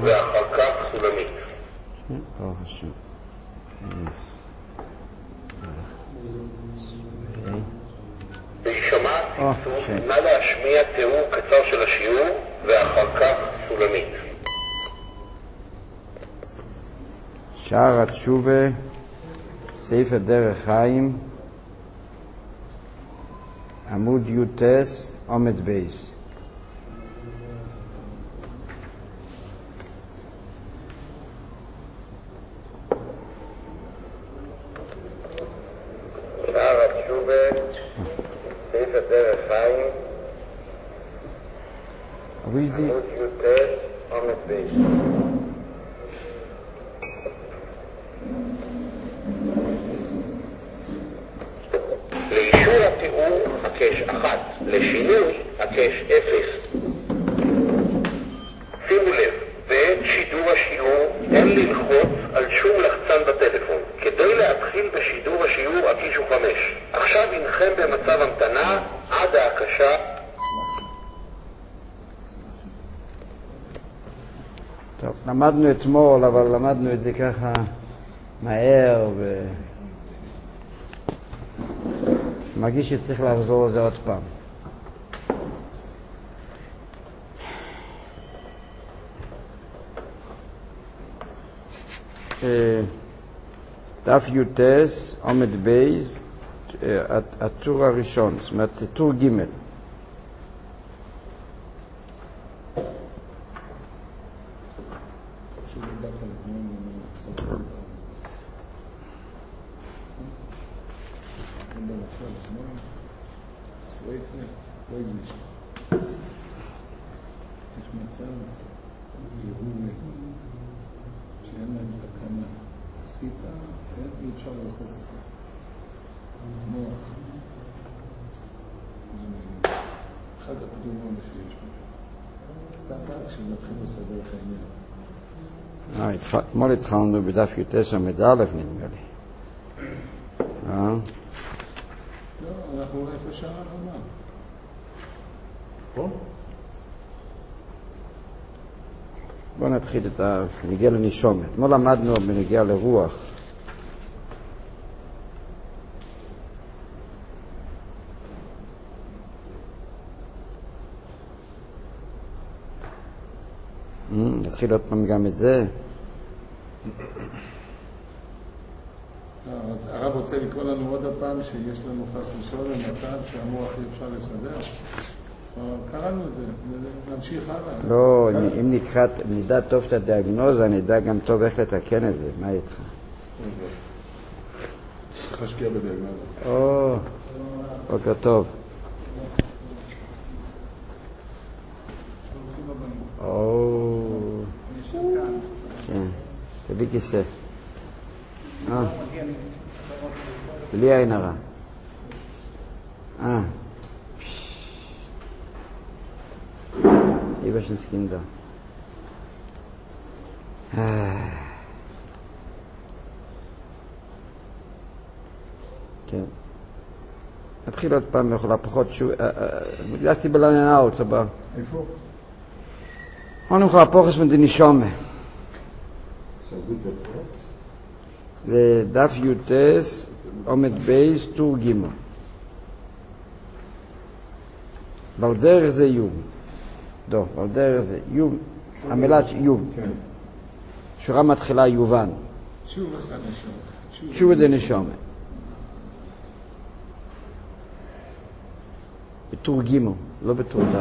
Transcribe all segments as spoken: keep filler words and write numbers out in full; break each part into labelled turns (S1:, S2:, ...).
S1: ואחר כך סולמית.
S2: ברוך השם.
S1: להישמע צלצול, נא להשמיע תיאור קצר של השיעור ואחר כך סולמית.
S2: שער התשובה, ספר דרך חיים, עמוד י"ט, עומד בייס.
S1: שער התשובה, ספר דרך חיים, עמוד י"ט, עומד בייס. לאישור התיאור הקש אחת, לשינוי הקש אפס. שימו לב, בעת שידור השיעור אין ללחוץ על שום לחצן בטלפון. כדי להתחיל בשידור השיעור הקישו חמש. עכשיו אינכם במצב המתנה עד ההקשה.
S2: טוב, למדנו אתמול, אבל למדנו את זה ככה מהר ו... מרגיש שצריך לחזור לזה עוד פעם. דף י"ט, עומד בייז, הטור הראשון, זאת אומרת, טור ג'. אתמול התחלנו בדף י"ט עמוד א', נדמה לי.
S3: לא, אנחנו איפה שעה לומר. פה?
S2: בואו נתחיל את הנגיע לנשומת. אתמול למדנו בנגיע לרוח. נתחיל עוד פעם גם את זה.
S3: הרב רוצה לקרוא לנו עוד הפעם שיש לנו חס ושלום מצב שהמוח אי אפשר לסדר. קראנו את זה, נמשיך הלאה.
S2: לא, אם נדע טוב את הדיאגנוזה, נדע גם טוב איך לתקן את זה. מה איתך?
S3: צריך להשקיע בדיאגנוזה.
S2: או, בוקר טוב. או, כן, תביא כיסא. אה, בלי עין הרע. אה, איבא שנסכים דה. כן. נתחיל עוד פעם, יכולה פחות שוב, מגלשתי בלננאו, צבא.
S3: איפה?
S2: אני יכולה פוחס ונדנישומה. זה דף י"ט, עומד בייס, טור ג'. בלדרך זה יום. לא, בלדרך זה יום. המילת יום. שורה מתחילה יובן.
S3: שוב עשה נשומה.
S2: שוב דנישומה. בטור ג', לא בטור ד'.
S3: לא,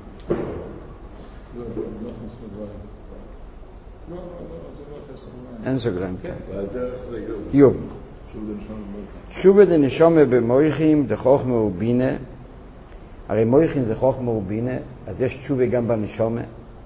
S3: לא, לא סוגריים. לא, לא, לא, זה לא סוגריים.
S2: אין סוגריים, כן.
S3: בלדרך זה יום.
S2: יום.
S3: שוב דנישומה במויכים.
S2: שוב דנישומה במויכים, זה חוכמה ובינה. הרי מויכים זה חוכמה ובינה, אז יש תשובה גם בנשומה.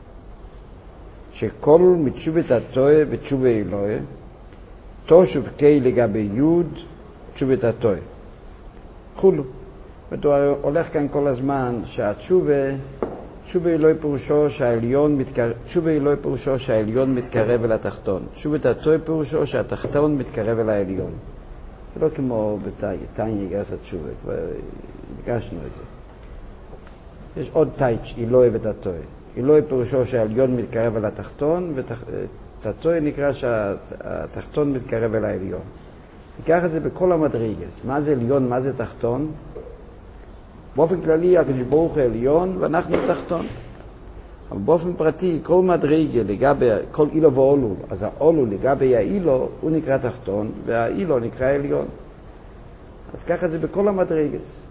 S2: שכל מתשובת התועה ותשובה אלוהה, תושוב קי לגבי יוד, תשובת התועה. חולו. ואתה הולך כאן כל הזמן שהתשובה, תשובה אלוהי פירושו שהעליון מתקרב, תשובה אלוהי פירושו שהעליון מתקרב אל התחתון. תשובת התועה פירושו שהתחתון מתקרב אל העליון. זה לא כמו בתניא גרס התשובה, כבר הדגשנו את זה. יש עוד טייץ' אלוהי ואת התועה. אלוהי פירושו שהעליון מתקרב אל התחתון, ותתוי נקרא שהתחתון מתקרב אל העליון. וככה זה בכל המדרגס. מה זה עליון, מה זה תחתון? באופן כללי הקדוש ברוך הוא עליון ואנחנו תחתון. אבל באופן פרטי, כל מדרגה לגבי, כל אילו ואולו, אז האולו לגבי האילו, הוא נקרא תחתון, והאילו נקרא עליון. אז ככה זה בכל המדרגס.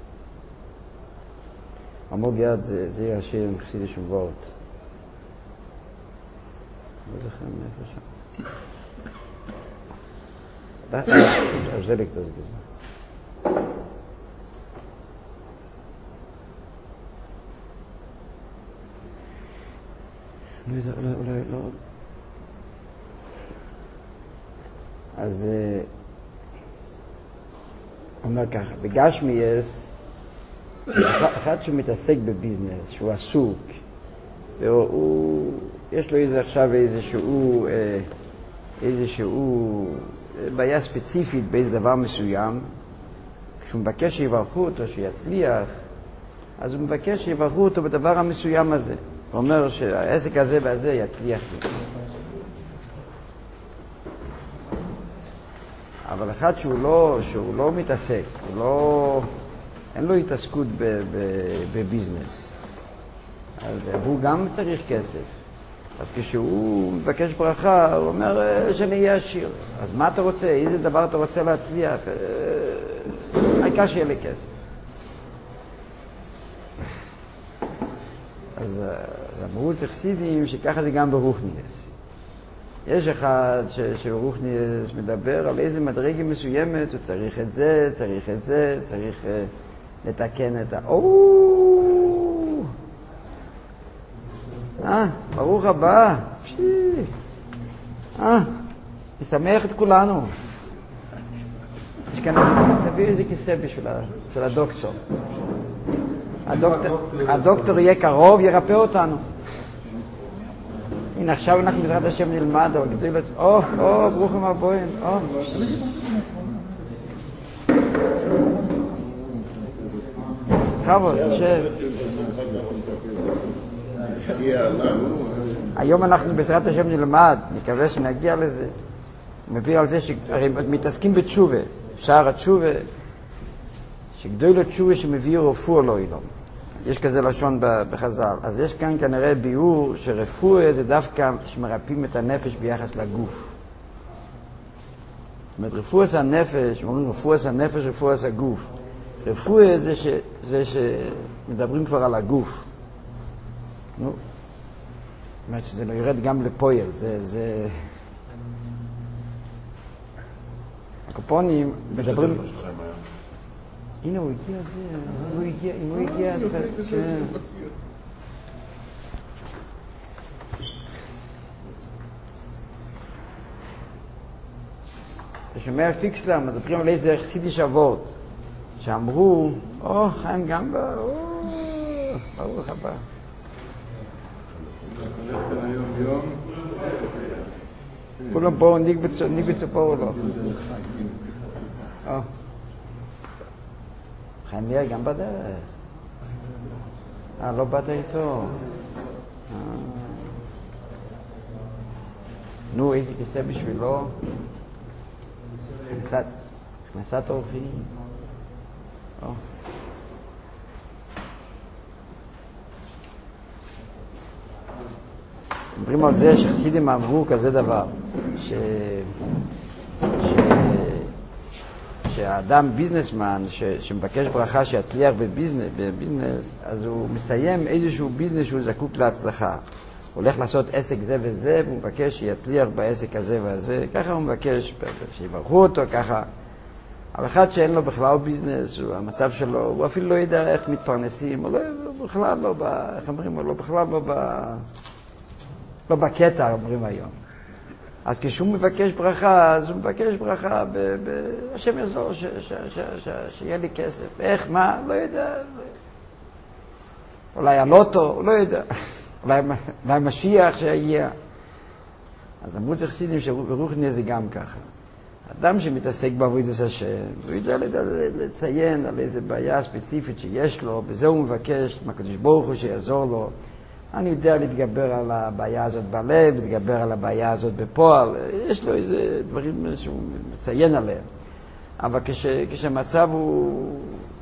S2: עמוד יד זה, זה יהיה השיר עם חסידי שובות. לא זוכר מאיפה שם. זה לקצת גזר. אולי לא. אז אומר ככה, בגשמיאס, אחד שמתעסק בביזנס, שהוא עסוק, והוא, יש לו איזה עכשיו איזשהו, איזשהו בעיה ספציפית באיזה דבר מסוים, כשהוא מבקש שיברכו אותו, שיצליח, אז הוא מבקש שיברכו אותו בדבר המסוים הזה. הוא אומר שהעסק הזה והזה יצליח לי. אבל אחד שהוא לא, שהוא לא מתעסק, הוא לא, אין לו התעסקות בביזנס, אז הוא גם צריך כסף. אז כשהוא מבקש ברכה, הוא אומר שאני אהיה עשיר. אז מה אתה רוצה? איזה דבר אתה רוצה להצליח? העיקר שיהיה לי כסף. אז אמרו תחסידים שככה זה גם ברוחניאס. יש אחד שברוחניאס מדבר על איזה מדרגה מסוימת, הוא צריך את זה, צריך את זה, צריך לתקן את ה... או! אה, ברוך הבא. אה, נשמח את כולנו. יש כאן, תביא איזה כיסא בשביל הדוקטור. הדוקטור, הדוקטור יהיה קרוב, ירפא אותנו. הנה, עכשיו אנחנו בעזרת השם נלמד, אבל גדול את... או, או, ברוכים הבאים, או. חבוד, שב. היום אנחנו בעזרת השם נלמד, נקווה שנגיע לזה. מביא על זה שהרי מתעסקים בתשובה, שער התשובה, שגדול התשובה שמביא רפואה לא אילום. יש כזה לשון בחז"ל. אז יש כאן כנראה ביאור שרפואה זה דווקא שמרפאים את הנפש ביחס לגוף. זאת אומרת, רפואה זה הנפש, אומרים רפואה זה הנפש, רפואה זה הגוף. רפואה זה, ש, זה שמדברים כבר על הגוף. נו, זאת אומרת שזה לא ירד גם לפועל, זה... זה... הקופונים מדברים... הנה הוא הגיע, הוא הגיע, אם הוא הגיע, אתה שומע פיקסלר, מדברים על איזה חסידי שוות, שאמרו, או, חיים גם בא, או, ברוך הבא. כולם פה ניגבצו פה או לא? או. חיים נהיה גם בדרך. אה, לא באת איתו. נו, איזה כיסא בשבילו. כנסת אורחים. מדברים על זה שחסידים אמרו כזה דבר, ש... ש... שהאדם ביזנסמן ש... שמבקש ברכה שיצליח בביזנס, בביזנס, אז הוא מסיים איזשהו ביזנס שהוא זקוק להצלחה. הוא הולך לעשות עסק זה וזה, והוא מבקש שיצליח בעסק הזה והזה, ככה הוא מבקש שיברכו אותו, ככה. אבל אחד שאין לו בכלל ביזנס, הוא, המצב שלו, הוא אפילו לא יודע איך מתפרנסים, הוא לא, בכלל לא, ב... איך אומרים, הוא לא, בכלל לא ב... לא בקטע, אומרים היום. אז כשהוא מבקש ברכה, אז הוא מבקש ברכה, ב- ב- השם יעזור, ש- ש- ש- ש- שיהיה לי כסף. איך, מה? לא יודע. אולי הלוטו, לא יודע. אולי, אולי משיח שיגיע. אז אמרו חסידים שברוחניה זה גם ככה. אדם שמתעסק בעבודת השם, הוא יודע לציין על איזה בעיה ספציפית שיש לו, בזה הוא מבקש מהקדוש ברוך הוא שיעזור לו, אני יודע להתגבר על הבעיה הזאת בלב, להתגבר על הבעיה הזאת בפועל, יש לו איזה דברים שהוא מציין עליהם. אבל כש, כשהמצב הוא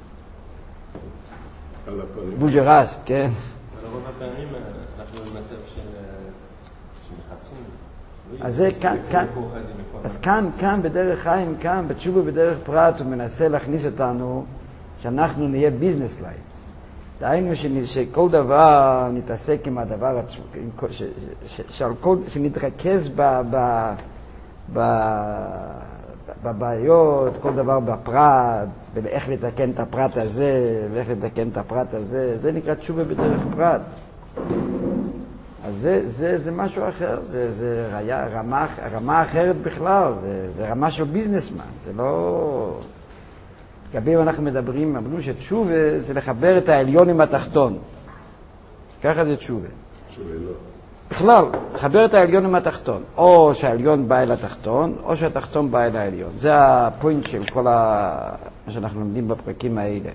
S2: בוז'רסט, כן?
S4: רוב הפעמים אנחנו במצב של מחפשים.
S2: אז זה כאן, כאן, אז כאן, כאן בדרך חיים, כאן בתשובה בדרך פרט, הוא מנסה להכניס אותנו שאנחנו נהיה ביזנס לייט. דהיינו שכל דבר נתעסק עם הדבר עצמו, שנתרכז בבעיות, כל דבר בפרט, ואיך לתקן את הפרט הזה, ואיך לתקן את הפרט הזה, זה נקרא תשובה בדרך פרט. אז זה, זה, זה משהו אחר, זה, זה רמה, רמה אחרת בכלל, זה, זה רמה של ביזנסמן, זה לא... לגבי אם אנחנו מדברים, אמרנו שתשובה זה לחבר את העליון עם התחתון. ככה זה תשובה.
S5: תשובה לא.
S2: בכלל, לחבר את העליון עם התחתון. או שהעליון בא אל התחתון, או שהתחתון בא אל העליון. זה הפוינט של כל ה... מה שאנחנו לומדים בפרקים האלה.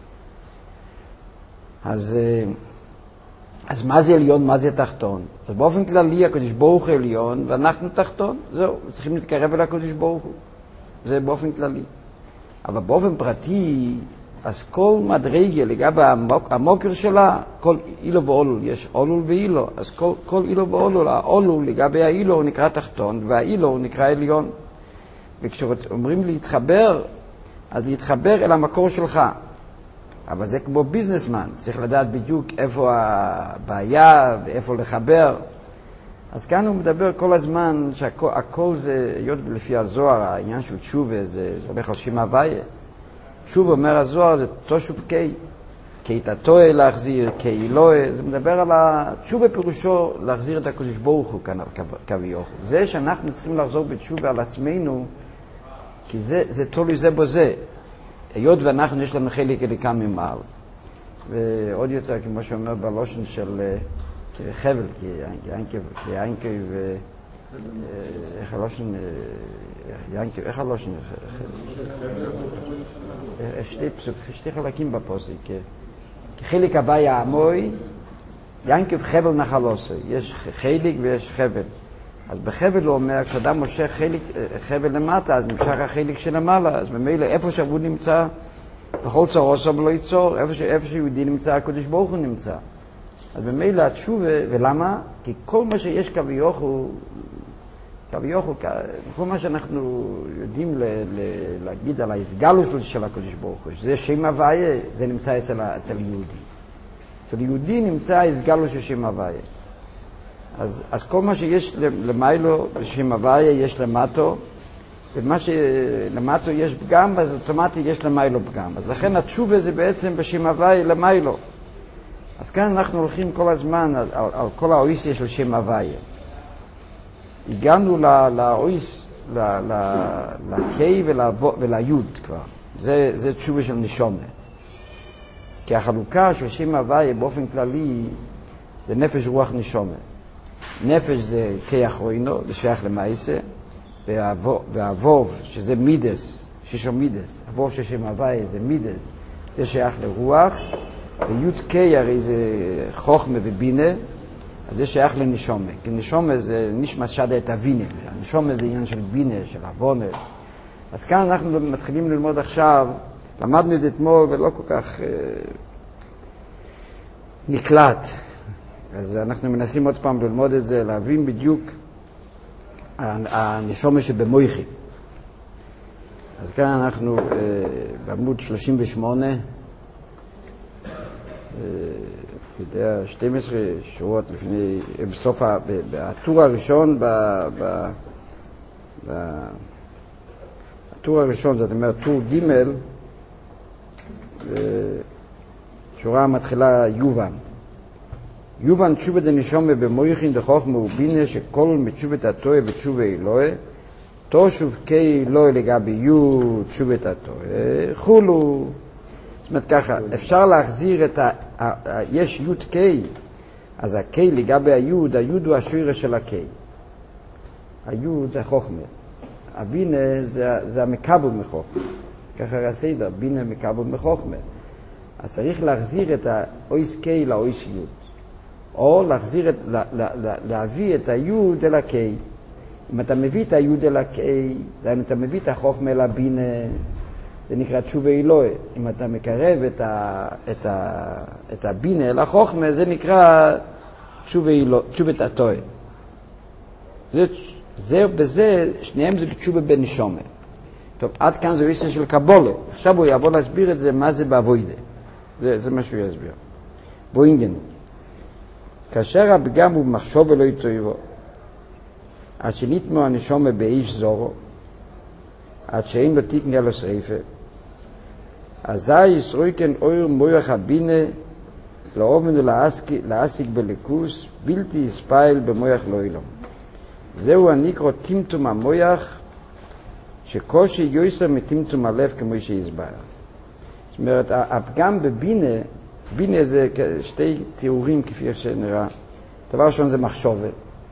S2: אז, אז מה זה עליון, מה זה תחתון? אז באופן כללי, הקדוש ברוך הוא עליון, ואנחנו תחתון. זהו, צריכים להתקרב אל הקדוש ברוך הוא. זה באופן כללי. אבל באופן פרטי, אז כל מדרגה לגבי המוק, המוקר שלה, כל אילו ואולול, יש אולול ואילו, אז כל, כל אילו ואולול, האולול לגבי האילו הוא נקרא תחתון, והאילו הוא נקרא עליון. וכשאומרים להתחבר, אז להתחבר אל המקור שלך. אבל זה כמו ביזנסמן, צריך לדעת בדיוק איפה הבעיה ואיפה לחבר. אז כאן הוא מדבר כל הזמן שהכל הכל זה, היות לפי הזוהר, העניין של תשובה, זה, זה הולך על שם הוויה. תשובה אומר הזוהר, זה תושוב קי, קי תתוה להחזיר, קי אלוה, זה מדבר על התשובה פירושו להחזיר את הקדוש ברוך הוא כאן על כביכול. זה שאנחנו צריכים לחזור בתשובה על עצמנו, כי זה, זה תלוי זה בו זה. היות ואנחנו יש לנו חלק אליקה ממעל. ועוד יותר, כמו שאומר בלושן של... חבל, כי ינקב, כי ינקב, איך הלושן, ינקב, איך הלושן, שתי חלקים בפוסק, כי חלק הבא יעמוי, ינקב חבל נחלוסי, יש חלק ויש חבל. אז בחבל הוא אומר, כשאדם מושך חלק, חבל למטה, אז נמשך החלק שלמעלה, אז ממילא איפה שהוא נמצא, בכל צורו סוב לא ייצור, איפה שיהודי נמצא, הקדוש ברוך הוא נמצא. אז במילא התשובה, ולמה? כי כל מה שיש כביכול, כביכול, כל מה שאנחנו יודעים ל, ל, להגיד על ההסגלות של הקדוש ברוך הוא, שזה שם הוויה, זה נמצא אצל, אצל יהודי. אצל יהודי נמצא ההסגלות של שם הוויה. אז, אז כל מה שיש למיילו בשם הוויה יש למטו, ומה שלמטו יש פגם, אז אוטומטי יש למיילו פגם. אז לכן התשובה זה בעצם בשם הוויה למיילו. אז כאן אנחנו הולכים כל הזמן על, על, על כל האויסיה של שם הוויה. הגענו לאויס, לקי וליוד כבר. זה, זה תשובה של נשומה. כי החלוקה של שם הוויה באופן כללי זה נפש רוח נשומה. נפש זה קי אחרוינו, זה שייך למעשה, והאבוב, שזה מידס, שישו מידס, אבוב של שם הוויה זה מידס, זה שייך לרוח, ויוד קי הרי זה חוכמה ובינה, אז זה שייך לנשומה, כי נשומה זה נשמע שדה את הבינה, נשומה זה עניין של בינה, של אבונה. אז כאן אנחנו מתחילים ללמוד עכשיו, למדנו את זה אתמול ולא כל כך אה, נקלט, אז אנחנו מנסים עוד פעם ללמוד את זה, להבין בדיוק הנשומה שבמויכי. אז כאן אנחנו אה, בעמוד שלושים ושמונה, יודע, שתים עשרה שורות לפני, בסוף, בטור הראשון, בטור הראשון, זאת אומרת, טור ג' שורה מתחילה יובן. יובן תשובה דנשומה במויכין דחוכמה ובינה שכל מתשובת התועה ותשובה אלוהה, תושוב קי אלוהה לגבי יוד תשובת התועה, חולו. זאת אומרת ככה, אפשר להחזיר את ה... יש יוד קי, אז הקי לגבי היוד, היוד הוא השוירה של הקי. היוד זה חוכמה. הבינה זה, זה המקבל מחוכמה. ככה הסדר, בינה מקבל מחוכמה. אז צריך להחזיר את האויס קי לאויס יוד. או להחזיר את, לה, לה, לה, להביא את היוד אל הקי. אם אתה מביא את היוד אל הקי, אם אתה מביא את החוכמה אל הבינה, זה נקרא תשובה אלוהי. אם אתה מקרב את, ה, את, ה, את הבינה אל החוכמה, זה נקרא תשובה אלוהי, תשובת התועה. זה, זה בזה, שניהם זה תשובה בנשומה. טוב, עד כאן זה עניין של קבולה. עכשיו הוא יבוא להסביר את זה, מה זה בעבודה. זה, זה מה שהוא יסביר. בוא אינגן. כאשר הפגם הוא מחשוב ולא יתויבו, עד שנתמו הנשומה באיש זורו, עד שאין לו תיקן אלו שריפה, אזי ישרוי כן אויר מויח הבינה, לאובן ולעסיק בליכוס, בלתי יספייל במויח לא אילום. זהו הנקרא טמטום המויח, שקושי יויסר מטמטום הלב כמו שיסבר. זאת אומרת, הפגם בבינה, בינה זה שתי תיאורים כפי שנראה. דבר ראשון זה מחשובה.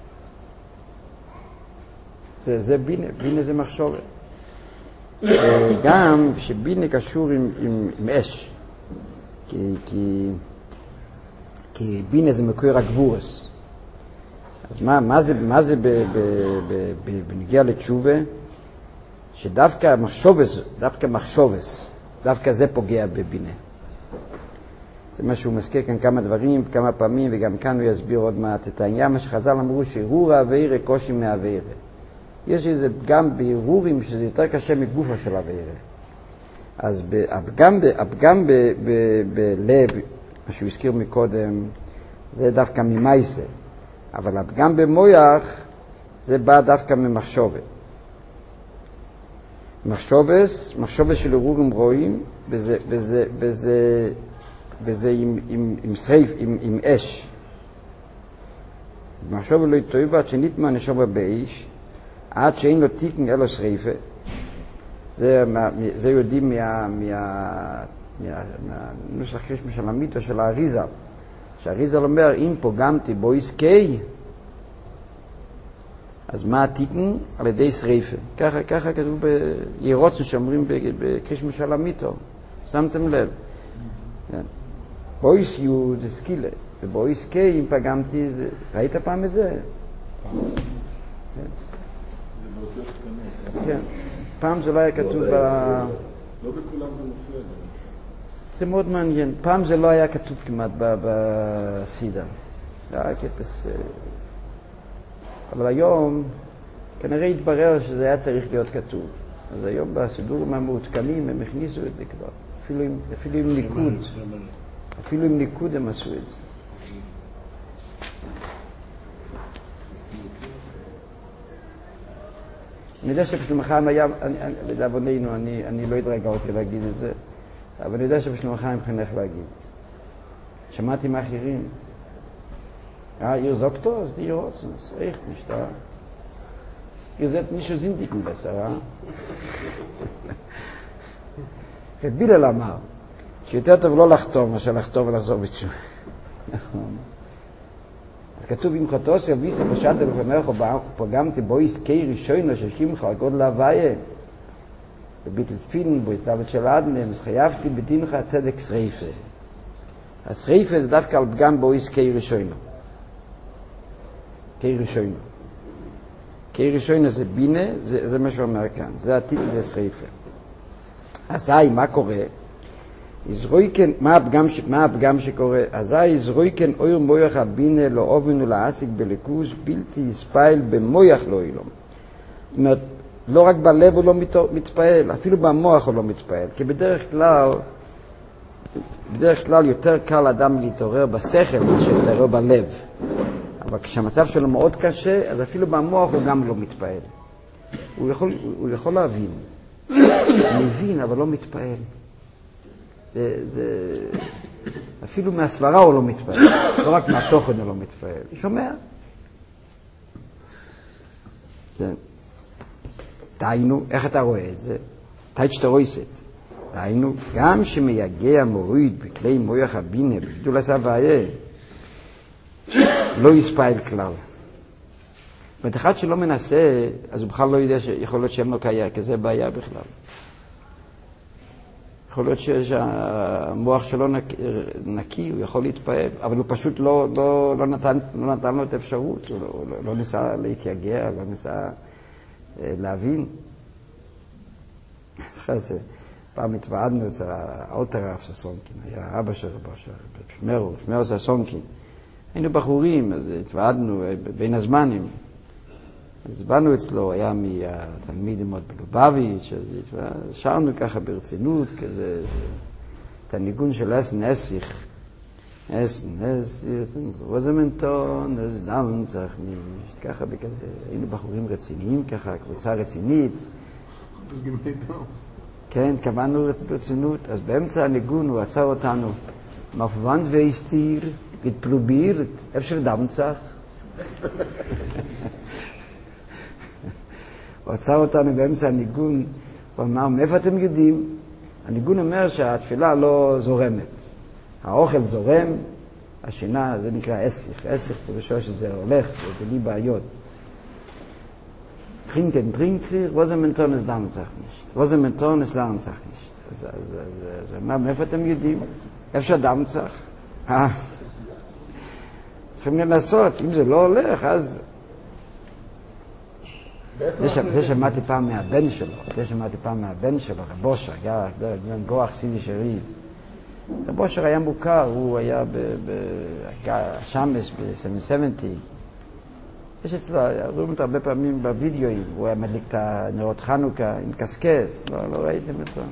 S2: זה, זה בינה, בינה זה מחשובה. גם שבינה קשור עם, עם, עם אש. כי, כי, כי בינה זה מקור הגבורס. אז מה, מה זה, מה זה ב, ב, ב, ב, בנגיע לתשובה? שדווקא מחשובס, דווקא מחשובס, דווקא זה פוגע בבינה. זה מה שהוא מזכיר כאן כמה דברים, כמה פעמים, וגם כאן הוא יסביר עוד מעט את העניין, מה שחז"ל אמרו שהרהור האווירה קושי מהאווירה. יש איזה פגם בהרהורים שזה יותר קשה מגופה של האווירה. אז הפגם, הפגם ב, ב, בלב, מה שהוא הזכיר מקודם, זה דווקא ממייסה. אבל הפגם במויח, זה בא דווקא ממחשובת. מחשובס, מחשובס של הרהורים רואים, וזה, וזה, וזה, וזה עם, עם, עם שריף, עם, עם אש. מחשוב לא יתויבה עד שנתמה נשובה באיש, עד שאין לו תיקן אלו שריפה. זה, זה יודעים מה, מה, מה, מהנוסח חשמי של המיתו של האריזה. שהאריזה אומר, אם פוגמתי בו עסקי, אז מה התיקן? על ידי שריפה. ככה, ככה כתוב בירוצן שאומרים בקרישמו של המיתו. שמתם לב? בויס יו זה סקילה, ובויס קיי אם פגמתי, זה... ראית פעם את זה?
S3: זה באותיות קטנות.
S2: כן. פעם זה לא היה כתוב ב...
S3: לא בכולם זה מופיע.
S2: זה מאוד מעניין. פעם זה לא היה כתוב כמעט בסידה. זה היה כפס... אבל היום כנראה התברר שזה היה צריך להיות כתוב. אז היום בסידורים המעודכנים הם הכניסו את זה כבר. אפילו עם, אפילו עם ניקוד. אפילו עם ניקוד הם עשו את זה. אני יודע שבשלום החיים היה, לדאבוננו, אני, אני לא התרגע אותי להגיד את זה, אבל אני יודע שבשלום החיים חינך להגיד. שמעתי מאחרים. Ja, ihr sagt das, die Rossen, ist echt nicht da. Ihr seid nicht so Sindiken besser, ja? את בילל אמר, שיותר טוב לא לחתום, מאשר לחתום ולחזור בתשובה. אז כתוב, אם חטוס יביסה פשעת לפניך, פגמתי בו עסקי ראשונו ששימך על גודל הוויה, בביטל תפילין, בו הסתלת של אדנם, אז חייבתי בדינך הצדק שריפה. השריפה זה דווקא על פגם בו עסקי ראשונו. קי ראשונו. קי ראשונו זה בינה, זה, זה מה שאומר כאן. זה עתיד, זה שריפה. אזי, מה קורה? יזרויקן, מה הפגם, מה הפגם שקורה? אזי יזרויקן אויר מויח הבינה לא אובן ולעסיק בליכוס, בלתי יספייל במויח לא אילום. זאת אומרת, לא רק בלב הוא לא מתפעל, אפילו במוח הוא לא מתפעל. כי בדרך כלל, בדרך כלל יותר קל אדם להתעורר בשכל מאשר להתעורר בלב. אבל כשהמצב שלו מאוד קשה, אז אפילו במוח הוא גם לא מתפעל. הוא יכול, הוא יכול להבין. הוא מבין, אבל לא מתפעל. זה, זה... אפילו מהסברה הוא לא מתפעל. לא רק מהתוכן הוא לא מתפעל. הוא שומע. כן. דיינו, איך אתה רואה את זה? תאית שאתה רואה את זה. דיינו, גם שמייגע מוריד בכלי מויח הבינה, בגדול הסבאיה, לא יספעל כלל. זאת אחד שלא מנסה, אז הוא בכלל לא יודע שיכול להיות שם לא קיים, כי זה בעיה בכלל. יכול להיות שהמוח שלו נקי, נקי, הוא יכול להתפעל, אבל הוא פשוט לא, לא, לא, נתן, לא נתן לו את האפשרות, הוא לא, לא, לא ניסה להתייגע, לא ניסה להבין. אחרי זה, פעם התוועדנו אצל האוטר רב ססונקין, היה אבא של רבו של שמרו, שמרו ססונקין. היינו בחורים, אז התוועדנו בין הזמנים. אז באנו אצלו, היה מהתלמיד מאוד בלובביץ', אז שרנו ככה ברצינות, כזה, את הניגון של אסן אסיך. אסן אסיך, רוזמנטון, אז דם צריך נישט, ככה בכזה, היינו בחורים רציניים ככה, קבוצה רצינית. כן, קבענו ברצינות, אז באמצע הניגון הוא עצר אותנו, מפוונד ואיסטיר, התפלובירת, אפשר דם צריך. הוא עצר אותנו באמצע הניגון, הוא אמר, מאיפה אתם יודעים? הניגון אומר שהתפילה לא זורמת. האוכל זורם, השינה, זה נקרא אסיך. אסיך, פרושו שזה הולך, זה בלי בעיות. טרינקן, טרינקציר, ווזמנטון es דם צריך nicht. ווזמנטון es לרן צריך nicht. אז הוא אמר, מאיפה אתם יודעים? אפשר דם צריך? אה, צריכים לנסות. אם זה לא הולך, אז... זה שמעתי פעם מהבן שלו, זה שמעתי פעם מהבן שלו, רבושר, היה גוח סידי שריץ. רבושר היה מוכר, הוא היה בשמש ב-שבע שבעים. יש אצלו, רואים אותו הרבה פעמים בווידאוים, הוא היה מדליק את הנרות חנוכה עם קסקט, לא, לא ראיתם אותו.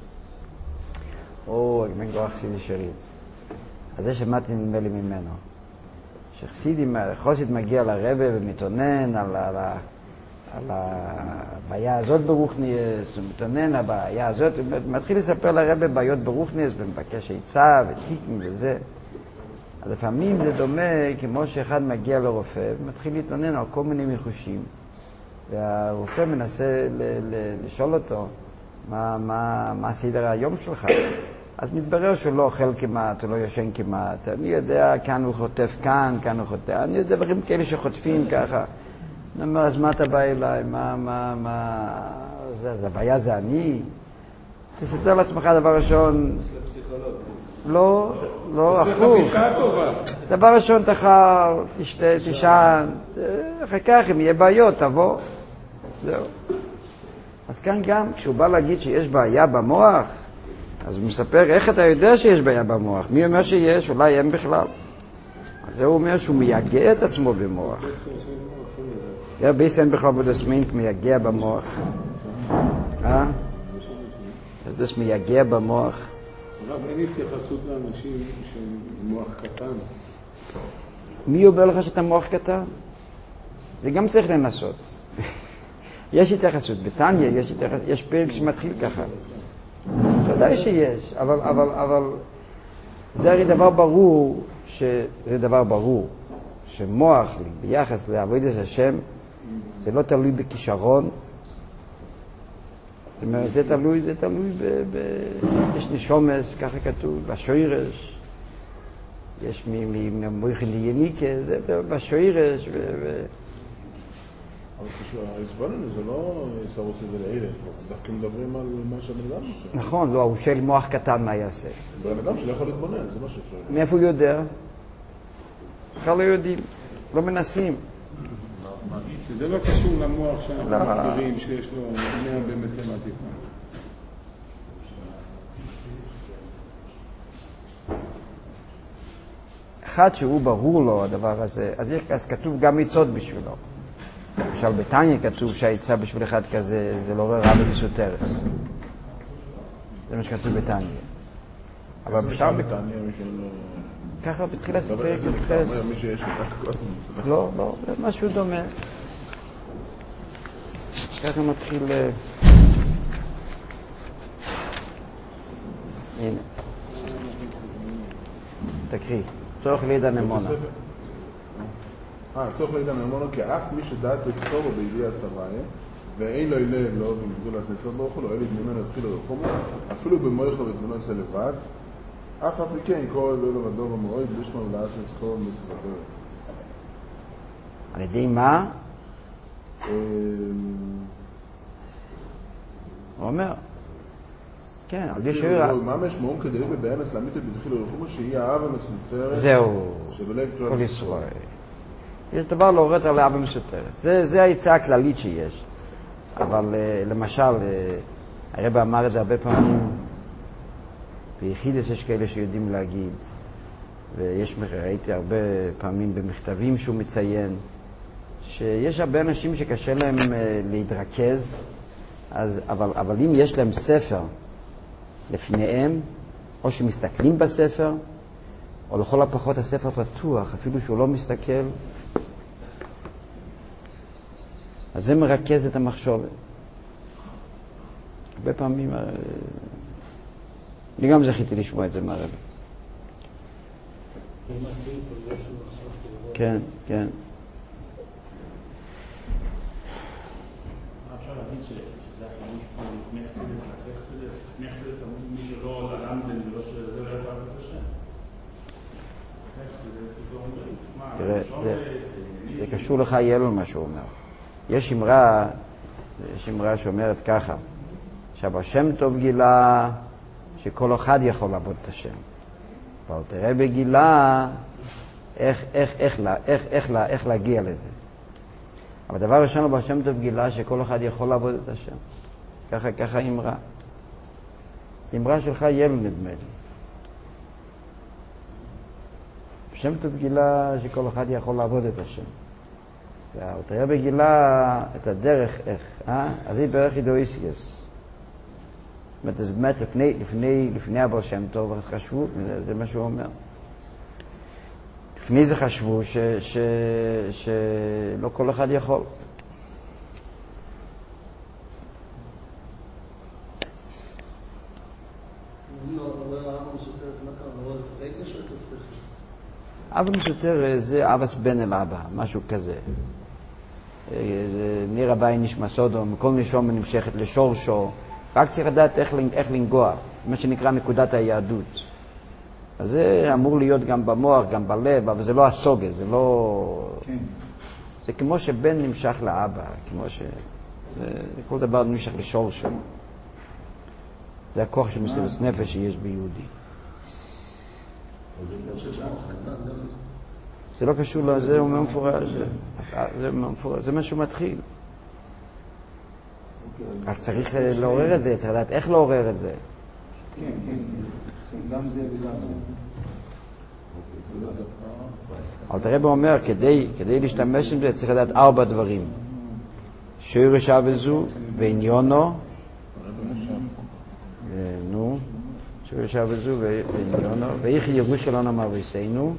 S2: או, גוח סידי שריץ. אז זה שמעתי נדמה לי ממנו. שחסידים, חוסית מגיע לרבא ומתעונן על ה... על הבעיה הזאת ברוכניאס, הוא מתעונן על הבעיה הזאת, הוא מתחיל לספר לרבא בעיות ברוכניאס, ומבקש עצה ותיקים וזה. אז לפעמים זה דומה כמו שאחד מגיע לרופא, ומתחיל להתעונן על כל מיני מחושים, והרופא מנסה ל- ל- לשאול אותו, מה, מה, מה סדר היום שלך? אז מתברר שהוא לא אוכל כמעט, הוא לא ישן כמעט, אני יודע, כאן הוא חוטף כאן, כאן הוא חוטף, אני יודע דברים כאלה שחוטפים ככה. אני אומר, אז מה אתה בא אליי? מה, מה, מה... זה, זה הבעיה זה אני? תסתכל לעצמך דבר ראשון... לא, לא, הפוך. תעשה חביקה טובה. דבר ראשון תאכל, תשתה, תשען, אחר כך אם יהיה בעיות, תבוא. זהו. אז כאן גם, כשהוא בא להגיד שיש בעיה במוח, אז הוא מספר, איך אתה יודע שיש בעיה במוח? מי אומר שיש? אולי אין בכלל. אז הוא אומר שהוא מייגע את עצמו במוח. Ja, bis אין בכלל וודס מינק מייגע במוח. אה? אז זה מייגע במוח.
S3: הרב, אין התייחסות לאנשים שמוח קטן.
S2: מי אומר לך שאתה מוח קטן? זה גם צריך לנסות. יש התייחסות. בטניה יש התייחסות. יש פרק שמתחיל ככה. ודאי שיש, אבל, אבל, אבל זה הרי דבר ברור, שזה דבר ברור, שמוח ביחס לעבודת השם, זה לא תלוי בכישרון. זאת אומרת, זה תלוי, זה תלוי ב... ב... יש נשומס, ככה כתוב, בשוירש. יש ממויכן לייניקה, זה בשוירש. ו... ו...
S5: אבל זה קשור, ההסברנו, זה לא סרוס את זה לאלה, דווקא מדברים על מה שהבן אדם עושה.
S2: נכון, לא, הוא שאל מוח קטן מה יעשה.
S5: בן אדם שלא יכול להתבונן, זה מה שאפשר.
S2: מאיפה הוא יודע? בכלל לא יודעים, לא מנסים.
S3: זה לא קשור למוח שאנחנו מכירים שיש לו מאה במתמטיקה.
S2: אחד שהוא ברור לו הדבר הזה, אז, אז כתוב גם עצות בשבילו. למשל בטניה כתוב שהעצה בשביל אחד כזה זה לא רע במסותרס. זה מה שכתוב בטניה. אבל בשביל
S5: בטניה מישהו לא...
S2: ככה בתחילת ספק מתחס.
S5: מי שיש אותך קודם.
S2: לא, לא, זה משהו דומה. ככה מתחיל... הנה. תקריא. צורך לידע נמונה.
S5: אה, צורך לידע נמונה, כי אף מי שדעת בכתובו בידיע סבייה, ואין לו לב לא ומגדול הסנסות ברוך הוא, לא אלית ממנו התחיל לרחומו, אפילו במויכו ותמונו יצא לבד, אף אף מכן כל לא לבדו במועד, לשמה ולאסנס כל מסתבר.
S2: על ידי מה? הוא אומר, כן, על ידי שיעור...
S5: מה משמעון כדי באמס להעמיד את בתחיל הרחומו שהיא האהבה מסותרת?
S2: זהו,
S5: שבלב
S2: כל ישראל. יש דבר להורת על האהבה מסותרת. זה, זה היצאה הכללית שיש. אבל למשל, הרב אמר את זה הרבה פעמים, ביחידס יש כאלה שיודעים להגיד, ויש, ראיתי הרבה פעמים במכתבים שהוא מציין, שיש הרבה אנשים שקשה להם להתרכז, אז, אבל, אבל אם יש להם ספר לפניהם, או שמסתכלים בספר, או לכל הפחות הספר פתוח, אפילו שהוא לא מסתכל, אז זה מרכז את המחשבת. הרבה פעמים, אני גם זכיתי לשמוע את זה מהרב. כן, כן.
S6: אפשר להגיד שזה החידוש פה לפני חסידס, אחרי חסידס, לפני חסידס, מי שלא למדן ולא שזה לא יפה בקשה.
S2: תראה, זה קשור לך ילול מה שהוא אומר. יש אמרה, יש אמרה שאומרת ככה, שהבעל שם טוב גילה שכל אחד יכול לעבוד את השם. אבל תראה בגילה איך, איך, איך, איך, איך, איך להגיע לזה. אבל דבר ראשון, הבעל שם טוב גילה שכל אחד יכול לעבוד את השם. ככה, ככה אמרה. זו אמרה שלך ילול נדמה לי. שם טוב גילה שכל אחד יכול לעבוד את השם. והתראה בגילה את הדרך איך, אה? אז היא בערך אידאיסיאס. זאת אומרת, זאת אומרת, לפני, לפני, לפני הבעל שם טוב, אז חשבו, זה, זה מה שהוא אומר. לפני זה חשבו ש, ש, שלא כל אחד יכול. אבא מסותר זה אבס בן אל אבא, משהו כזה. ניר הבאי נשמע סודום, כל נשום נמשכת לשורשו, רק צריך לדעת איך, איך לנגוע, מה שנקרא נקודת היהדות. אז זה אמור להיות גם במוח, גם בלב, אבל זה לא הסוגה, זה לא... כן. זה כמו שבן נמשך לאבא, כמו ש... זה... כל דבר נמשך לשורשו. זה הכוח של מסירות נפש שיש ביהודי. זה לא קשור לזה, זה אומר מפורש, זה מפורש, זה מה שהוא מתחיל. רק צריך לעורר את זה, צריך לדעת איך לעורר את זה.
S7: כן, כן, גם זה וגם זה.
S2: אבל הרב אומר, כדי, כדי להשתמש עם זה צריך לדעת ארבע דברים. שורש אבזו ועניונו, נו, שורש אבזו ועניונו, ואיך ירוש אלון אמריסנו,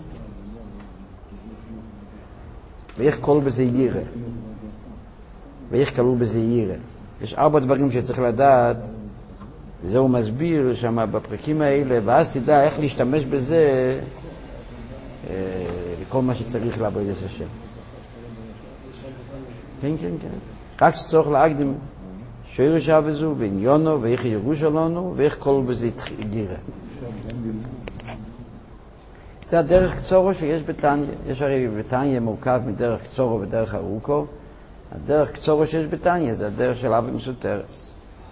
S2: ואיך כל בזה יירה, ואיך כלול בזה יירה. יש ארבע דברים שצריך לדעת, וזה הוא מסביר שם בפרקים האלה, ואז תדע איך להשתמש בזה לכל מה שצריך לעבוד את השם. כן, כן, כן. רק שצריך להקדים שורש אבזו ועניונו ואיך ירוש אלונו ואיך כל בזה יירה. זה הדרך קצורו שיש בתניה. יש הרי בתניה מורכב מדרך קצורו ודרך ארוכו. הדרך קצורו שיש בתניה זה הדרך של אבא מסותרס.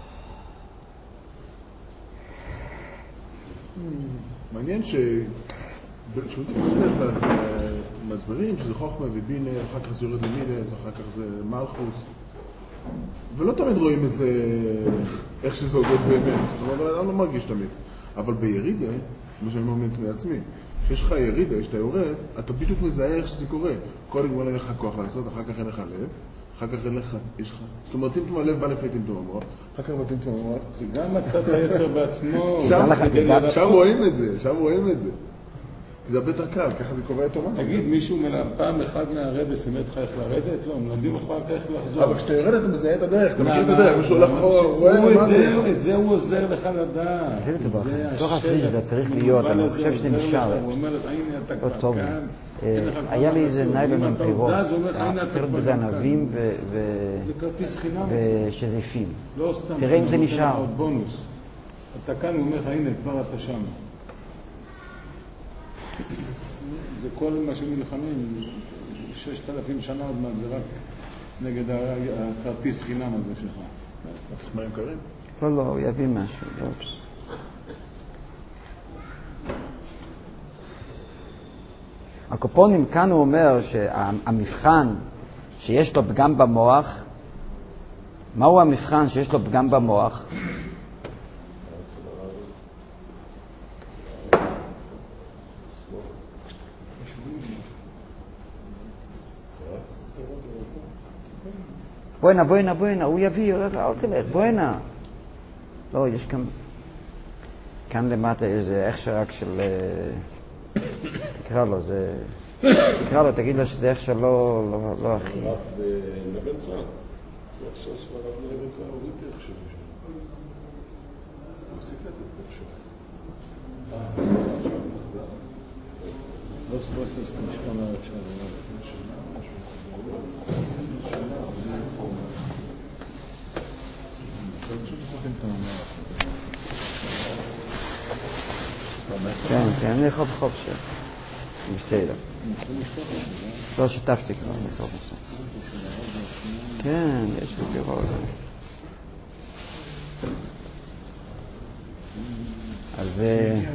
S5: מעניין ש... כשאותי מסותרס מסברים שזה חוכמה ובינה, אחר כך זה יורד למידס, אחר כך זה מלכוס. ולא תמיד רואים את זה איך שזה עובד באמת. אבל אני לא מרגיש תמיד. אבל בירידה, כמו שאני אומר מעצמי, כשיש לך ירידה, יש את היורד, אתה בדיוק מזהה איך שזה קורה. קודם כל אין לך כוח לעשות, אחר כך אין לך לב, אחר כך אין לך, יש לך... זאת אומרת, טמטום הלב בא לפני טמטום המוח, אחר כך בטמטום המוח.
S3: זה גם מצד היצר בעצמו.
S5: שם רואים את זה, שם רואים את זה. זה הרבה יותר קל, ככה זה קובע אוטומטית.
S3: תגיד, מישהו פעם אחד מהרבס לימד לך איך לרדת? לא, מלמדים אותך איך לחזור.
S5: אבל כשאתה יורד אתה מזהה את הדרך, אתה מכיר את הדרך, מישהו הולך רואה מה זה.
S3: את זה הוא עוזר לך לדעת.
S2: זה תוך הפריש, זה צריך להיות, אני חושב שזה נשאר.
S3: הוא אומר לך, הנה אתה כבר
S2: טוב.
S3: כאן.
S2: היה לי איזה ניילון עם פירות.
S3: זז, הוא אומר לך, הנה אתה
S2: צריך
S3: כבר
S2: בזה
S3: כאן.
S2: ענבים
S3: זה כרטיס חינם.
S2: ושזיפים.
S3: לא סתם.
S2: תראה אם זה נשאר.
S3: בונוס. אתה כאן, הוא אומר לך, הנה כבר אתה שם. זה כל מה שנלחמים, ששת אלפים שנה עוד מעט, זה רק נגד הכרטיס חינם הזה שלך.
S5: מים קרים?
S2: לא, לא, הוא יביא משהו. הקופונים כאן הוא אומר שהמבחן שיש לו פגם במוח, מהו המבחן שיש לו פגם במוח? בואנה, בואנה, בואנה, הוא יביא, אל תלך, בואנה. לא, יש כאן, כאן למטה איזה הכשר רק של, תקרא לו, זה, תקרא לו, תגיד לו שזה הכשר לא, לא, לא הכי.
S5: הרב לבן צער, זה הכשר של הרב לבן צער, הוא לא תהיה הכשר. הוא הפסיק לתת הכשר.
S3: לא סבוסס נשכון ההכשר.
S2: כן, כן, אני חוב חוב שם. בסדר. לא שתפתי כבר, אני חוב שם. כן, יש לי פירות. אז...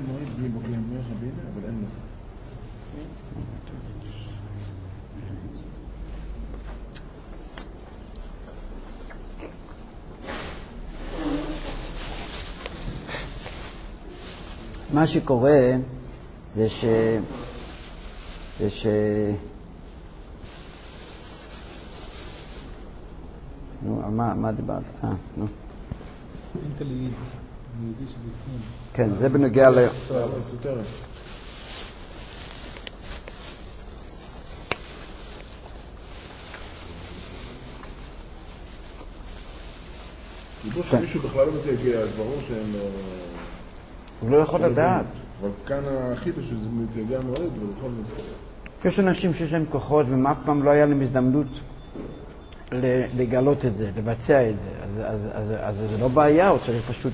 S2: מה שקורה זה ש... זה ש... נו, מה, מה דיברת? אה, נו.
S3: אינטל יהודי שבפנים.
S2: כן, זה בנוגע ל...
S5: דיבור שמישהו בכלל לא מתייגע, אז ברור שאין לו...
S2: הוא לא יכול לדעת.
S5: אבל כאן החידוש שזה מתייגע מאוד, ובכל זאת...
S2: יש אנשים שיש להם כוחות, ומאף פעם לא היה להם הזדמנות לגלות את זה, לבצע את זה. אז, אז, אז, אז זה לא בעיה, הוא צריך פשוט...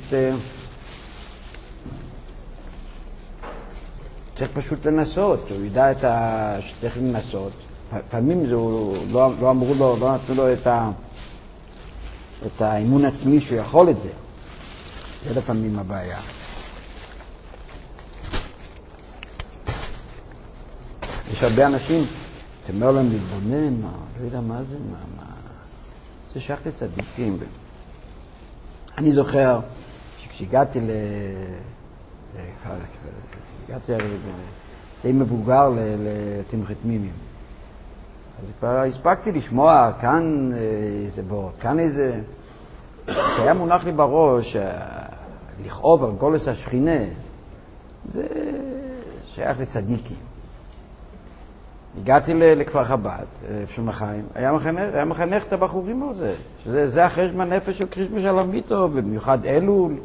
S2: צריך פשוט לנסות, הוא ידע את ה... שצריך לנסות. פעמים זה לא, לא אמרו לו, לא נתנו לו את ה... את האימון עצמי שהוא יכול את זה. זה לפעמים הבעיה. יש הרבה אנשים, אתה אומר להם להתבונן, מה, לא יודע מה זה, מה, מה... זה שייך לצדיקים. אני זוכר שכשהגעתי ל... הגעתי די מבוגר לתמחת מימים. אז כבר הספקתי לשמוע כאן איזה בורד, כאן איזה... שהיה מונח לי בראש, לכאוב על גולס השכינה, זה שייך לצדיקים. הגעתי לכפר חב"ד, בשום החיים, היה מחנך, היה מחנך את הבחורים הזה, שזה, זה החשבון נפש של קריש בשלמיתו, ובמיוחד אלול.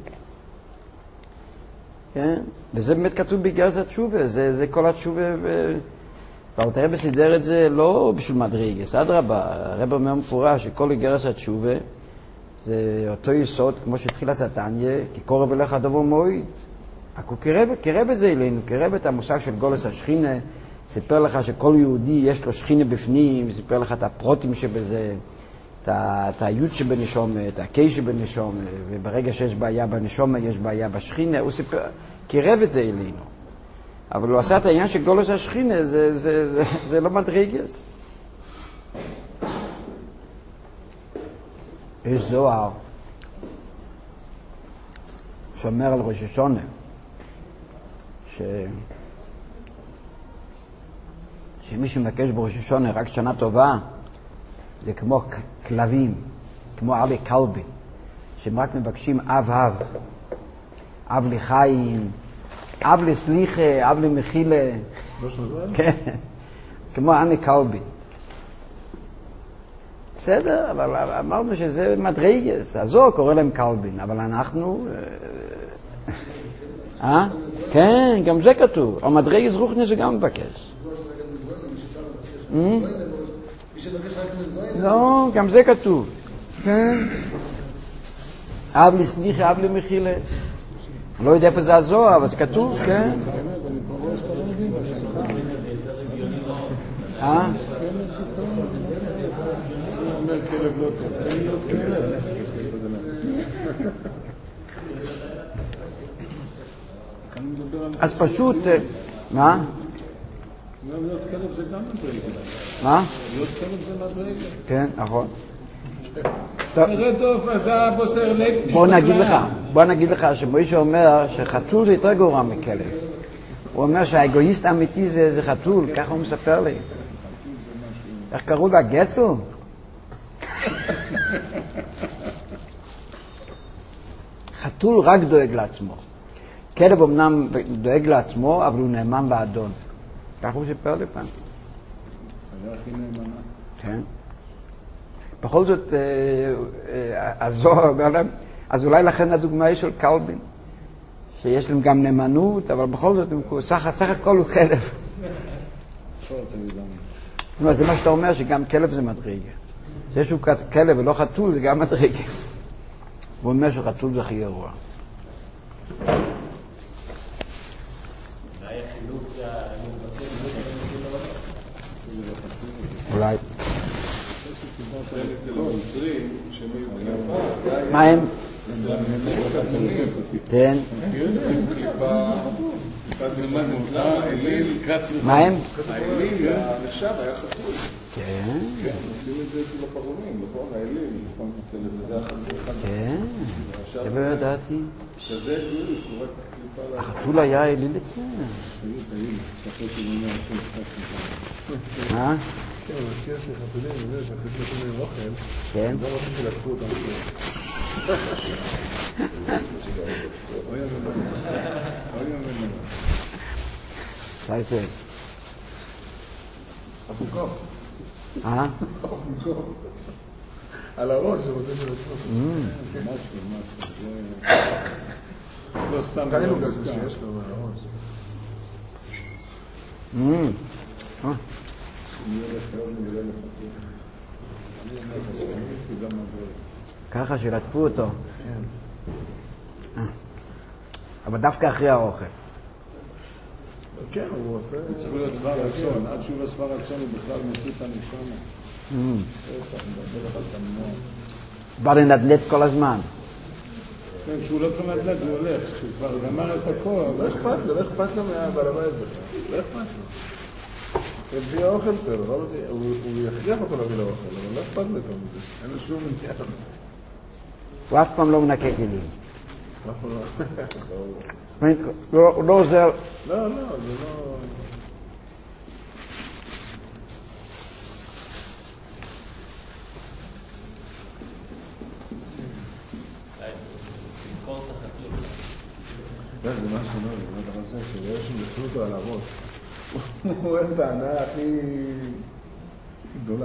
S2: כן? וזה באמת כתוב בגרס התשובה, זה, זה כל התשובה, ו... אבל תראה בסידר את זה לא בשביל מדריגס, אדרבה, הרב אומר מפורש שכל גרס התשובה, זה אותו יסוד, כמו שהתחיל הסתניה, כי קורב אליך דבו מועיד. הוא קרב, קרב את זה אלינו, קרב את המושג של גולס השכינה, סיפר לך שכל יהודי יש לו שכינה בפנים, סיפר לך את הפרוטים שבזה, את היוד שבנשומה, את הקי שבנשומה, וברגע שיש בעיה בנשומה, יש בעיה בשכינה, הוא סיפר, קרב את זה אלינו. אבל הוא עשה את העניין של גולוס השכינה, זה, זה, זה, זה לא מדרגס. יש זוהר שאומר על ראש השונה, ש... שמי שמבקש בראש השונה רק שנה טובה, זה כמו כלבים, כמו עלי קלבי, שהם רק מבקשים אב אב, אב לחיים, אב לסליחה, אב למחילה.
S5: לא שנזל?
S2: כן, כמו עלי קלבי. בסדר, אבל אמרנו שזה מדרגס, הזו קורא להם קלבין, אבל אנחנו... אה? כן, גם זה כתוב, אבל מדרגס רוחני זה גם מבקש. לא, גם זה כתוב. כן. אב לסליחה, אב למחילה. לא יודע איפה זה הזוהר, אבל זה כתוב, כן. אה? אז פשוט, מה?
S3: להיות כלב זה גם מדרגה.
S2: מה?
S3: להיות כלב זה מדרגה.
S2: כן, נכון.
S3: רדוף עזב עושה לב משפט.
S2: בוא נגיד לך, בוא נגיד לך שמוישה אומר שחתול זה יותר גרוע מכלב. הוא אומר שהאגואיסט האמיתי זה, זה חתול, ככה הוא מספר לי. איך קראו לה? גצל? חתול רק דואג לעצמו. כלב אמנם דואג לעצמו, אבל הוא נאמן לאדון. ככה הוא סיפר לי פעם.
S3: היה הכי נאמנה.
S2: כן. בכל זאת, הזוהר אומר להם, אז אולי לכן הדוגמה היא של קלבין, שיש להם גם נאמנות, אבל בכל זאת, סך, סך הכל הוא כלב. זה מה שאתה אומר, שגם כלב זה מדרגה. זה שהוא כלב ולא חתול, זה גם מדרגה. הוא אומר שחתול זה הכי גרוע. אולי. מה הם? כן. מה הם?
S5: האליל הנחשב היה חתול.
S2: כן.
S5: עושים את זה אצל הפרעונים, נכון? האליל, נכון? אצל זה החתול.
S2: כן. זה לא ידעתי.
S5: שזה גלוס, הוא רק קליפה לה.
S2: החתול היה אליל אצלנו.
S5: תגיד, תגיד, שחוץ שמונה השם שחוץ.
S2: מה?
S5: כן, הוא מזכיר שחתולים, זה שחתולים נותנים אוכל.
S2: כן.
S5: זה לא משהו שלקחו אותם. אוי הממנו. אוי הממנו.
S2: סייפה.
S5: אבוקו.
S2: אה?
S5: אבוקו. על הראש, הוא רוצה שלקחו.
S3: משהו, משהו. לא סתם.
S5: כאלו כזה שיש לו מהראש.
S2: אה. ככה שלטפו אותו. אבל דווקא אחרי האוכל.
S5: כן, הוא עושה...
S3: הוא צריך להיות שבע רצון. עד שהוא לא שבע רצון הוא בכלל מוציא את הנשמה.
S2: בא לנדלת כל הזמן.
S3: כן, כשהוא לא צריך לנדלת הוא הולך. כשהוא כבר גמר את הכל.
S5: לא אכפת לו, לא אכפת לו מהבעל הבית בכלל. לא אכפת לו. הביא האוכל בסדר, הוא יכריח אותו להביא לאוכל, אבל לא אכפת לו מזה. אין לו שום עניין.
S2: הוא אף פעם לא מנקה כלים.
S5: אף פעם לא.
S2: הוא לא עוזר.
S5: לא, לא, זה לא... זה משהו לא, זה אתה חושב שיש שמלכו אותו על הראש. הוא אוהב את הענה הכי גדולה.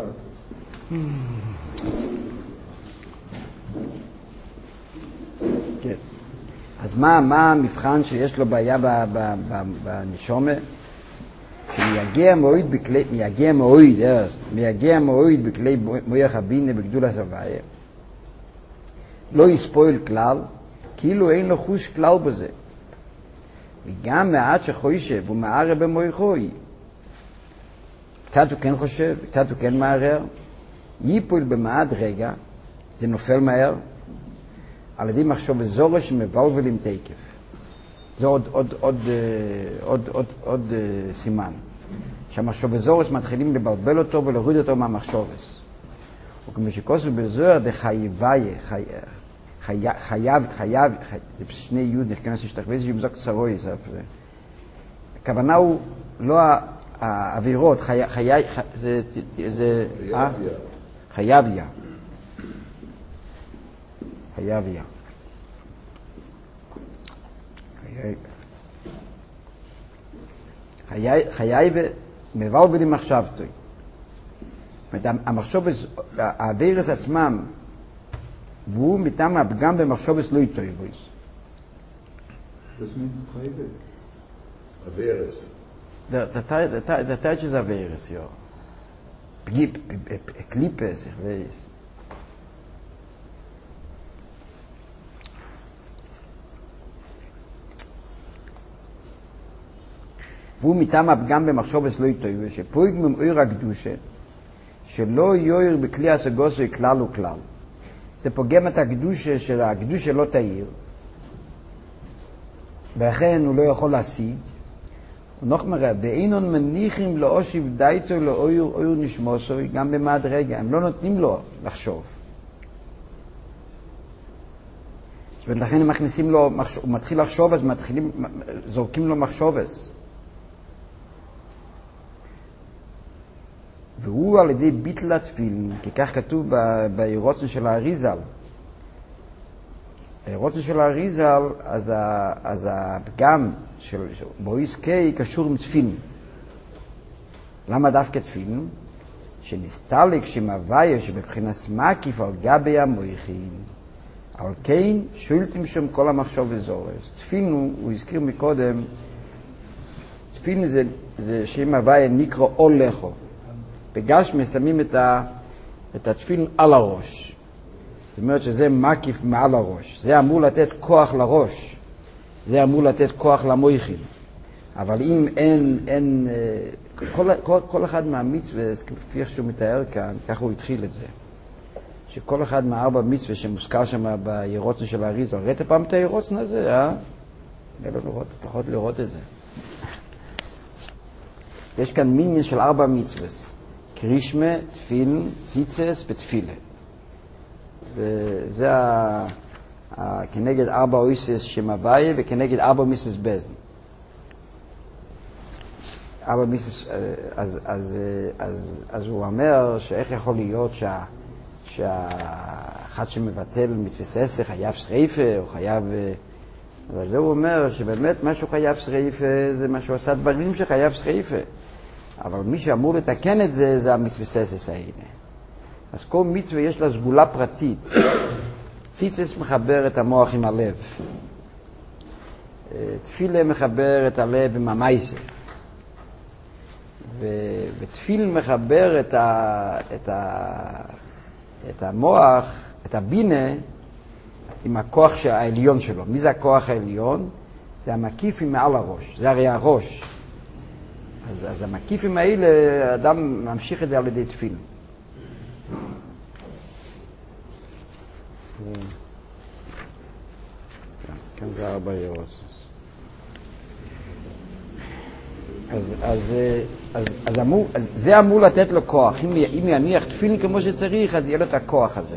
S2: כן. אז מה, מה המבחן שיש לו בעיה בנשומה? שמייגע מועיד בכלי, מייגע מועיד, מייגע מועיד בכלי מויח הבינה בגדול הסבייה. לא יספויל כלל, כאילו אין לו חוש כלל בזה. וגם מעט שחושב הוא מערר במויחוי. קצת הוא כן חושב, קצת הוא כן מערר. ייפול במעט רגע, זה נופל מהר, על ידי מחשוב וזורש שמבלבלים תקף. זה עוד, עוד, עוד, עוד, עוד, עוד סימן. שהמחשוב וזורש מתחילים לבלבל אותו ולהוריד אותו מהמחשובס. וכמו שכוסו בזוהר דחייביה, חייב, חייב, חייב, זה שני יוד, נכנס להשתחווה, זה שמזוק צרוי, הכוונה הוא לא האווירות, חייב, זה, זה, חייביה. חייביה. חייב מבלבלים מחשבתו. המחשובס, האווירס עצמם, והוא מטעם הפגם במחשובס לא יטוי בויס.
S7: Das meint Chaybe?
S5: אווירס.
S2: Der Teich ist Averes, ja. Klippes, ich weiß. והוא מטעם הפגם במחשובס לא יטוי בויס, שפויג ממאיר הקדושה, שלא יויר בכלי הסגוסוי כלל וכלל. זה פוגם את הקדושה של הקדושה לא תאיר, ולכן הוא לא יכול להשיג, noch מראה, ואינון מניחים לאושיב דייתו לאויר אויר נשמוסו, גם במעד רגע, הם לא נותנים לו לחשוב. זאת אומרת, לכן הם מכניסים לו, הוא מתחיל לחשוב, אז מתחילים, זורקים לו מחשובס. והוא על ידי ביטל התפילין, כי כך כתוב באירוצן של האריזל. האירוצן של האריזל, אז, ה, אז הפגם של בויס קיי קשור עם תפילין. למה דווקא תפילין? שנסתלק שמהוויה שבבחינת מקיף על גבי המויכין. על כן שולטים שם כל המחשוב וזורס. תפילין, הוא הזכיר מקודם, תפילין זה, זה שמהוויה נקרא אולכו. בגשמי שמים את, ה, את התפילין על הראש. זאת אומרת שזה מקיף מעל הראש. זה אמור לתת כוח לראש. זה אמור לתת כוח למויכין. אבל אם אין, אין כל, כל, כל אחד מהמצווה, כפי איך שהוא מתאר כאן, ככה הוא התחיל את זה. שכל אחד מהארבע מצווה שמוזכר שם בירוצן של האריזל, ראית פעם את הירוצן הזה, אה? לא לראות, פחות לראות את זה. יש כאן מיניון של ארבע מצווה. קרישמה, תפילין, ציצס ותפילה. וזה ה... ה... כנגד ארבע אויסס שמבאי וכנגד ארבע מיסס בזן. ארבע מיסס, אז, אז, אז, אז הוא אומר שאיך יכול להיות שה... שהאחד שמבטל מצווה ססר חייב שריפה או חייב... אבל זה הוא אומר שבאמת משהו חייב שריפה זה משהו עשה דברים שחייב שריפה. אבל מי שאמור לתקן את זה, זה המצווה ססס האלה. אז כל מצווה יש לה סגולה פרטית. ציצס מחבר את המוח עם הלב. תפילה מחבר את הלב עם המייסה. ותפיל מחבר את, ה, את, ה, את המוח, את הבינה, עם הכוח העליון שלו. מי זה הכוח העליון? זה המקיפים מעל הראש. זה הרי הראש. אז, אז המקיפים האלה, האדם ממשיך את זה על ידי תפיל. כאן זה ארבע ירוס. אז, אז, אז, אז, אמור, אז זה אמור לתת לו כוח. אם, אם יניח תפילין כמו שצריך, אז יהיה לו את הכוח הזה.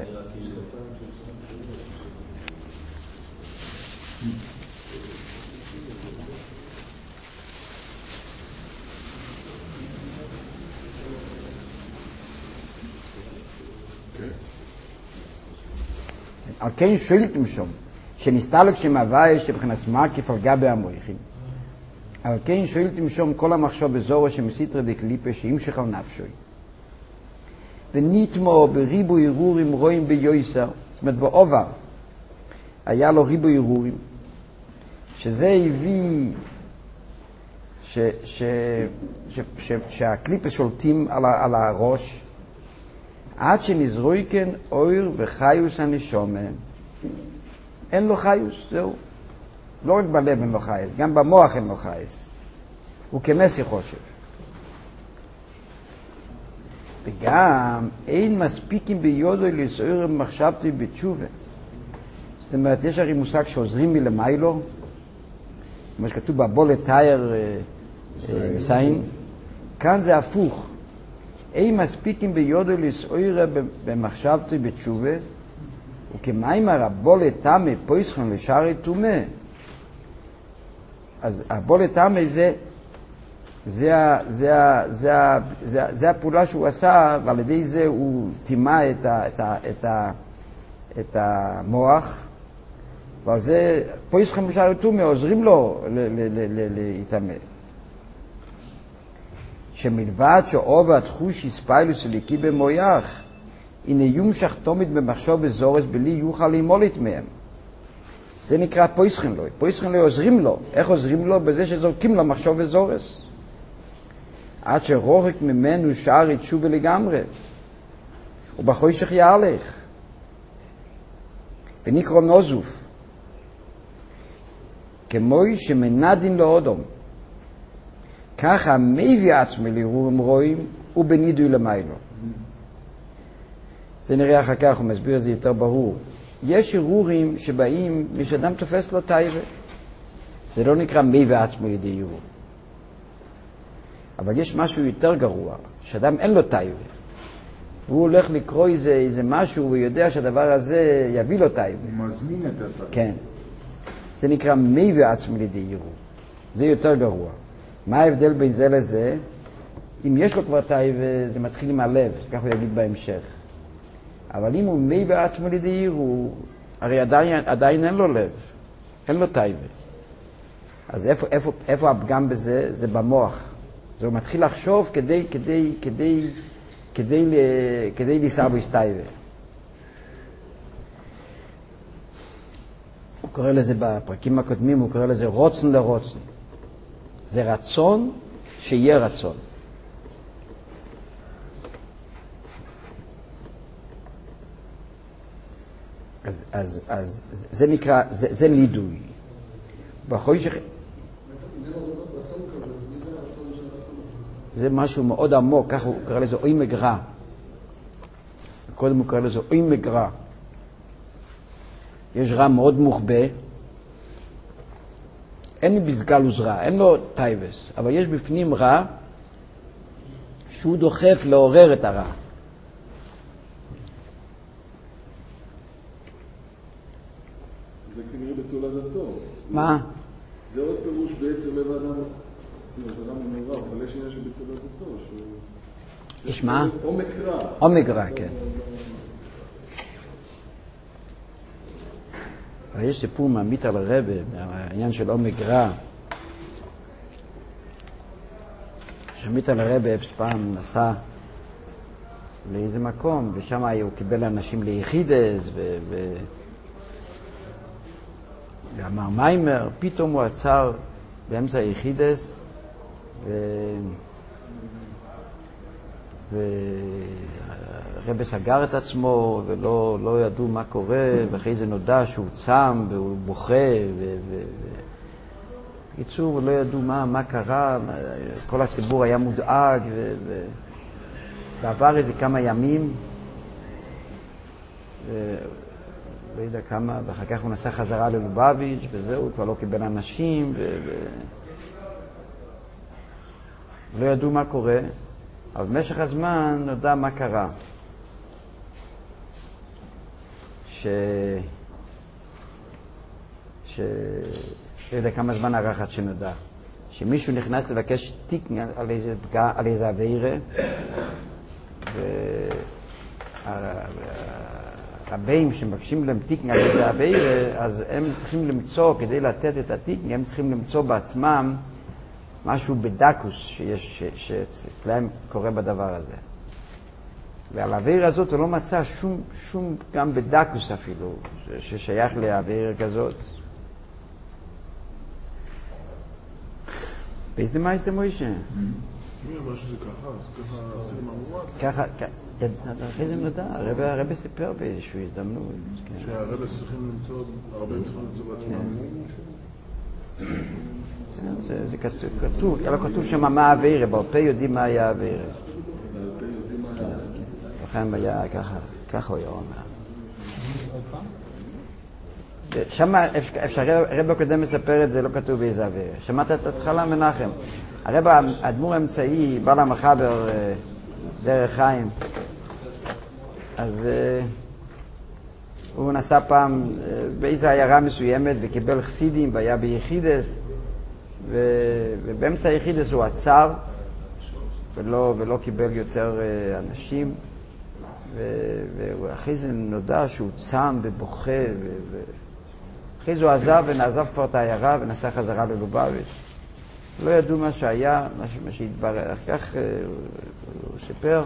S2: על כן שולטים שם, שנסתלק שמהוויה שבחינת מקיף על גבי המויכין. על כן שולטים שם כל המחשוב בזורו שמסיתרא דקליפא שימשך על נפשוי. ונתמו בריבו ערעורים רואים ביוסר, זאת אומרת בעובר, היה לו ריבו ערעורים, שזה הביא ש, ש, ש, ש, שהקליפא שולטים על, על הראש, עד שנזרוי כן אויר וחיוס הנשומה. אין לו חיוס, זהו. לא רק בלב אין לו חייס, גם במוח אין לו חייס. הוא כמסי חושב. וגם אין מספיקים ביודו לסעור מחשבתי בתשובה. זאת אומרת, יש הרי מושג שעוזרים מלמיילו, כמו שכתוב בבוא לתאר סיין. כאן זה הפוך. אין מספיקים ביודו לסעור במחשבתי בתשובה, וכמיים הרבו לתאמה פויסכן לשערי תומה. אז הבוא לתאמה זה, זה, זה, זה, זה, זה הפעולה שהוא עשה, ועל ידי זה הוא תימה את, ה, את, ה, את, ה, את המוח, ועל זה פויסכן לשערי תומה עוזרים לו להתאמה. שמלבד שעוב התחוש יספיילוס אליקי במויח, הנה יומשך תומד במחשוב בזורס בלי יוכל לימולת מהם. זה נקרא פויסכן לו. פויסכן לו עוזרים לו. איך עוזרים לו? בזה שזורקים לו מחשוב בזורס. עד שרוחק ממנו שער תשובה לגמרי. ובחוישך יהלך. ונקרא נוזוף. כמוי שמנדין לו אודום. ככה מביא עצמי לערעורים רואים ובנידוי למיילו. זה נראה אחר כך, הוא מסביר את זה יותר ברור. יש ערעורים שבאים משאדם תופס לו טייבה. זה לא נקרא מביא עצמי לידי ערעור. אבל יש משהו יותר גרוע, שאדם אין לו טייבה. והוא הולך לקרוא איזה, איזה משהו, והוא יודע שהדבר הזה יביא לו טייבה.
S5: הוא מזמין את הטייבה.
S2: כן. זה נקרא מי ועצמי לידי עירו. זה יותר גרוע. מה ההבדל בין זה לזה? אם יש לו כבר טייבה, זה מתחיל עם הלב, כך הוא יגיד בהמשך. אבל אם הוא מי ועצמי לידי עירו, הרי עדיין, עדיין אין לו לב, אין לו טייבה. אז איפה, איפה, איפה הפגם בזה? זה במוח. זה הוא מתחיל לחשוב כדי, כדי, כדי, כדי, כדי לישא בהסטייבה. הוא קורא לזה בפרקים הקודמים, הוא קורא לזה רוצן לרוצן. זה רצון שיהיה רצון. אז, אז, אז זה נקרא, זה, זה לידוי. בחוישך... זה משהו מאוד עמוק, ככה הוא קרא לזה אוי מגרע. קודם הוא קרא לזה אוי מגרע. יש רע מאוד מוחבא, אין לי בזגלוס רע, אין לו טייבס, אבל יש בפנים רע שהוא דוחף לעורר את הרע.
S3: זה כנראה בתולדתו.
S2: מה?
S3: זה עוד פירוש בעצם לב האדם. זה רע מנורא, אבל יש עניין שבתולדתו.
S2: יש מה?
S3: עומק רע.
S2: עומק רע, כן. יש סיפור מעמית על הרב, העניין של עומק רע. שעמית על הרב פעם נסע לאיזה מקום, ושם הוא קיבל אנשים ליחידס, ו... ו... ואמר מיימר, פתאום הוא עצר באמצע היחידס, ו... והרב סגר את עצמו ולא לא ידעו מה קורה, ואחרי זה נודע שהוא צם והוא בוכה ו... ו... בקיצור, לא ידעו מה, מה קרה, כל הציבור היה מודאג ו... ו... ועבר איזה כמה ימים ו... לא יודע כמה, ואחר כך הוא נסע חזרה ללובביץ' וזהו, הוא כבר לא קיבל אנשים ו... ו... לא ידעו מה קורה, אבל במשך הזמן נודע מה קרה. ש... ש... לא יודע כמה זמן ערך עד שנודע. שמישהו נכנס לבקש תיק על איזה פגע, על איזה עבירה, והרבים שמבקשים להם תיק על איזה עבירה, אז הם צריכים למצוא, כדי לתת את התיק, הם צריכים למצוא בעצמם משהו בדקוס שיש, שאצלהם קורה בדבר הזה. ועל העבירה הזאת הוא לא מצא שום, שום גם בדקוס אפילו, ששייך לעבירה כזאת. באיזה מה זה מוישה?
S5: מי אמר שזה ככה? אז ככה,
S2: ככה, אחרי זה נודע, הרב סיפר באיזושהי הזדמנות.
S5: שהרב צריכים למצוא, הרבה צריכים למצוא בעצמם.
S2: זה כתוב, לא כתוב שם מה העבירה, בעל פה יודעים מה היה העבירה. לכן היה ככה, ככה הוא היה אומר. שם, הרב הקודם מספר את זה, לא כתוב באיזה עבירה. שמעת את התחלה מנחם. הרב, האדמו"ר האמצעי, בעל המחבר דרך חיים, אז הוא נסע פעם באיזו עיירה מסוימת וקיבל חסידים והיה ביחידס, ובאמצע היחידס הוא עצר ולא, ולא קיבל יותר אנשים, ואחרי זה נודע שהוא צם ובוכה, ואחרי זה הוא עזב ונעזב כבר את העיירה ונסע חזרה ללובביץ'. לא ידעו מה שהיה, מה שהתברר. כך הוא סיפר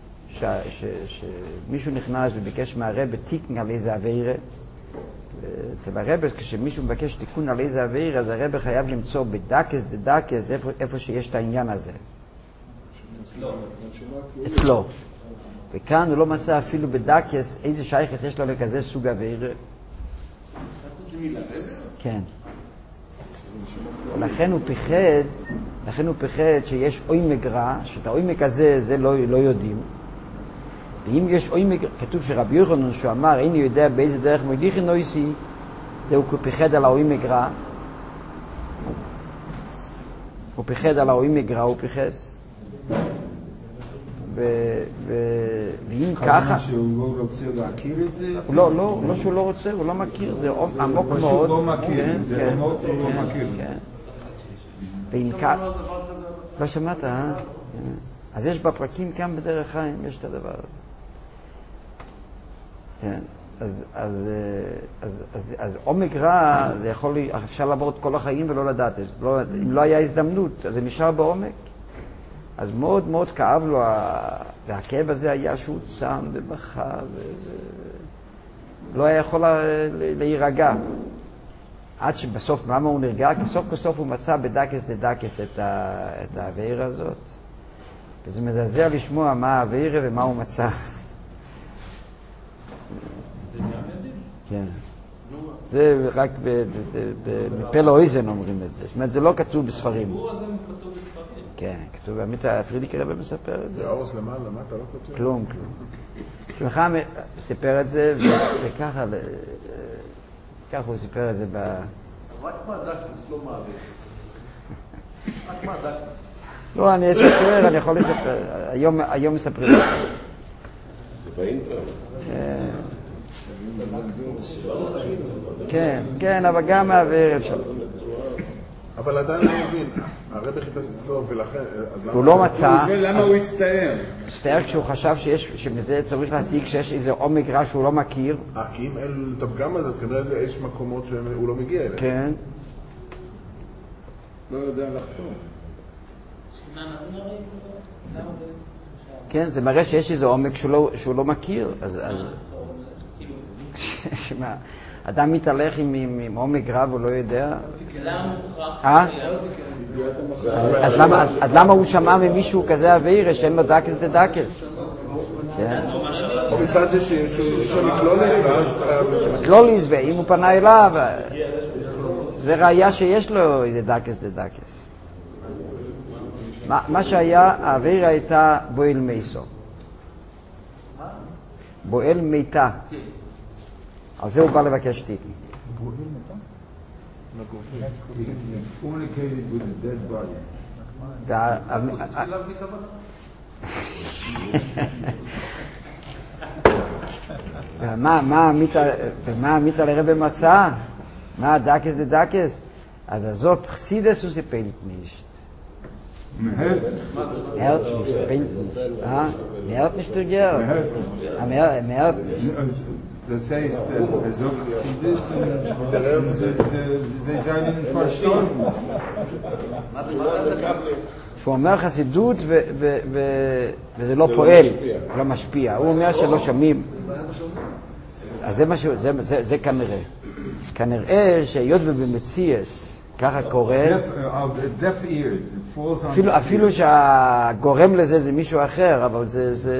S2: שמישהו נכנס וביקש מהרב תיקון על איזה עבירה. אצל הרב, כשמישהו מבקש תיקון על איזה עבירה, אז הרב חייב למצוא בדקס דדקס איפה, איפה שיש את העניין הזה. אצלו. וכאן הוא לא מצא אפילו בדקס איזה שייכס יש לו לכזה סוג עבירה. כן. ולכן הוא פחד, לכן הוא פחד שיש עומק רע, שאת העומק הזה זה לא, לא יודעים. ואם יש עומק, כתוב שרבי יוחנן שהוא אמר, איני יודע באיזה דרך מוליכי נויסי, זהו הוא פחד על העומק רע. הוא פחד על העומק רע, הוא פחד. ואם ככה...
S8: שהוא לא רוצה להכיר את זה?
S2: לא, לא, לא שהוא לא רוצה, הוא לא מכיר, זה עמוק מאוד.
S8: פשוט לא מכיר, זה עמוק הוא לא מכיר.
S2: ואם ככה... לא שמעת, אה? אז יש בפרקים כאן בדרך חיים, יש את הדבר הזה. כן. אז, אז, אז, אז, אז עומק רע, זה יכול, אפשר לעבור את כל החיים ולא לדעת. לא, אם לא היה הזדמנות, אז זה נשאר בעומק. אז מאוד מאוד כאב לו, והכאב הזה היה שהוא צם ובכה, ולא היה יכול להירגע. עד שבסוף, למה הוא נרגע? כי סוף כסוף הוא מצא בדקס דדקס את, את העבירה הזאת. וזה מזעזע לשמוע מה העבירה ומה הוא מצא. כן. זה רק בפה לאוזן אומרים את זה. זאת אומרת, זה לא כתוב בספרים.
S6: הסיפור הזה כתוב בספרים.
S2: כן, כתוב. עמית פרידיק רבי מספר את זה.
S5: זה אורס למעלה, למטה, לא כתוב?
S2: כלום, כלום. שמחה סיפר את זה, וככה, ככה הוא סיפר את זה ב...
S7: רק מהדקוס לא מעריך. רק מהדקוס.
S2: לא, אני אספר, אני יכול לספר. היום מספרים את זה.
S1: זה באינטרנט.
S2: כן, כן, אבל גם מהעבר אפשר.
S5: אבל עדיין לא מבין, הרב חיפש אצלו ולכן...
S2: הוא לא מצא.
S8: למה הוא הצטער?
S2: הצטער כשהוא חשב שמזה צריך להשיג שיש איזה עומק רע שהוא לא מכיר.
S5: אה, כי אם אין לו את הפגם הזה, אז כנראה יש מקומות שהוא לא מגיע אליהם.
S2: כן.
S8: לא יודע לחשוב.
S2: כן, זה מראה שיש איזה עומק שהוא לא מכיר. אז... שמה, אדם מתהלך עם עומק רב, הוא לא יודע. אה? אז למה הוא שמע ממישהו כזה אוויר שאין לו דקס דדקס?
S5: או מצד זה שיש שם מקלוליס, ואז חייב...
S2: מקלוליס, ואם הוא פנה אליו, זה ראיה שיש לו איזה דקס דדקס. מה שהיה, האוויר הייתה בועל מייסו. בועל מיתה. על זה הוא בא לבקש תיק.
S5: בועל מיתה?
S8: Communicated with a dead body.
S2: ומה עמית לרבי מצא? מה דקס דדקס? אז הזאת חסידס הוא סיפלת נישט. מהרת נישט, סיפלת נישט. מהרת נישט תרגר. מהרת נישט.
S8: Das heißt, er sagt, sie wissen, sie seien verstanden.
S2: שהוא אומר חסידות וזה לא פועל, לא משפיע. הוא אומר שלא שומעים. אז זה משהו, זה כנראה. כנראה שהיות ובמציאס, ככה קורה, אפילו שהגורם לזה זה מישהו אחר, אבל זה...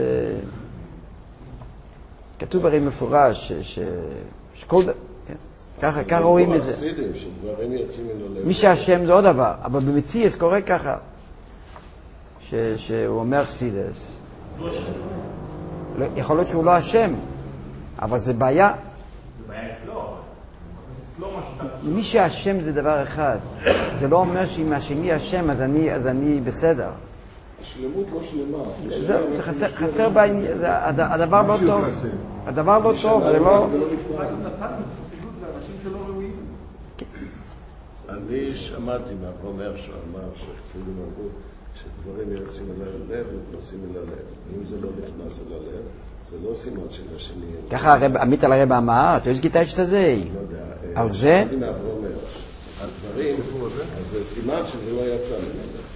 S2: כתוב הרי מפורש שכל דבר, ככה, ככה רואים את זה. מי שהשם זה עוד דבר, אבל במציאס קורה ככה, שהוא אומר חסידס. יכול להיות שהוא לא השם, אבל זה בעיה.
S6: זה בעיה אצלו.
S2: מי שהשם זה דבר אחד. זה לא אומר שאם השני השם אז אני בסדר.
S1: השלמות לא שלמה.
S2: זה חסר בעניין, הדבר לא טוב. הדבר לא טוב, זה לא...
S1: אני שמעתי מאברהם הרשע אמר שחסידים אמרו שדברים יוצאים אל הלב ונכנסים אל הלב. אם זה לא נכנס אל הלב, זה לא סימן של השני.
S2: ככה עמית על הרב אמר, אתה יש גיטה שתזה?
S1: לא יודע.
S2: על זה?
S1: שמעתי מאברהם הרשע. הדברים, אז זה סימן שזה לא יצא ממנו.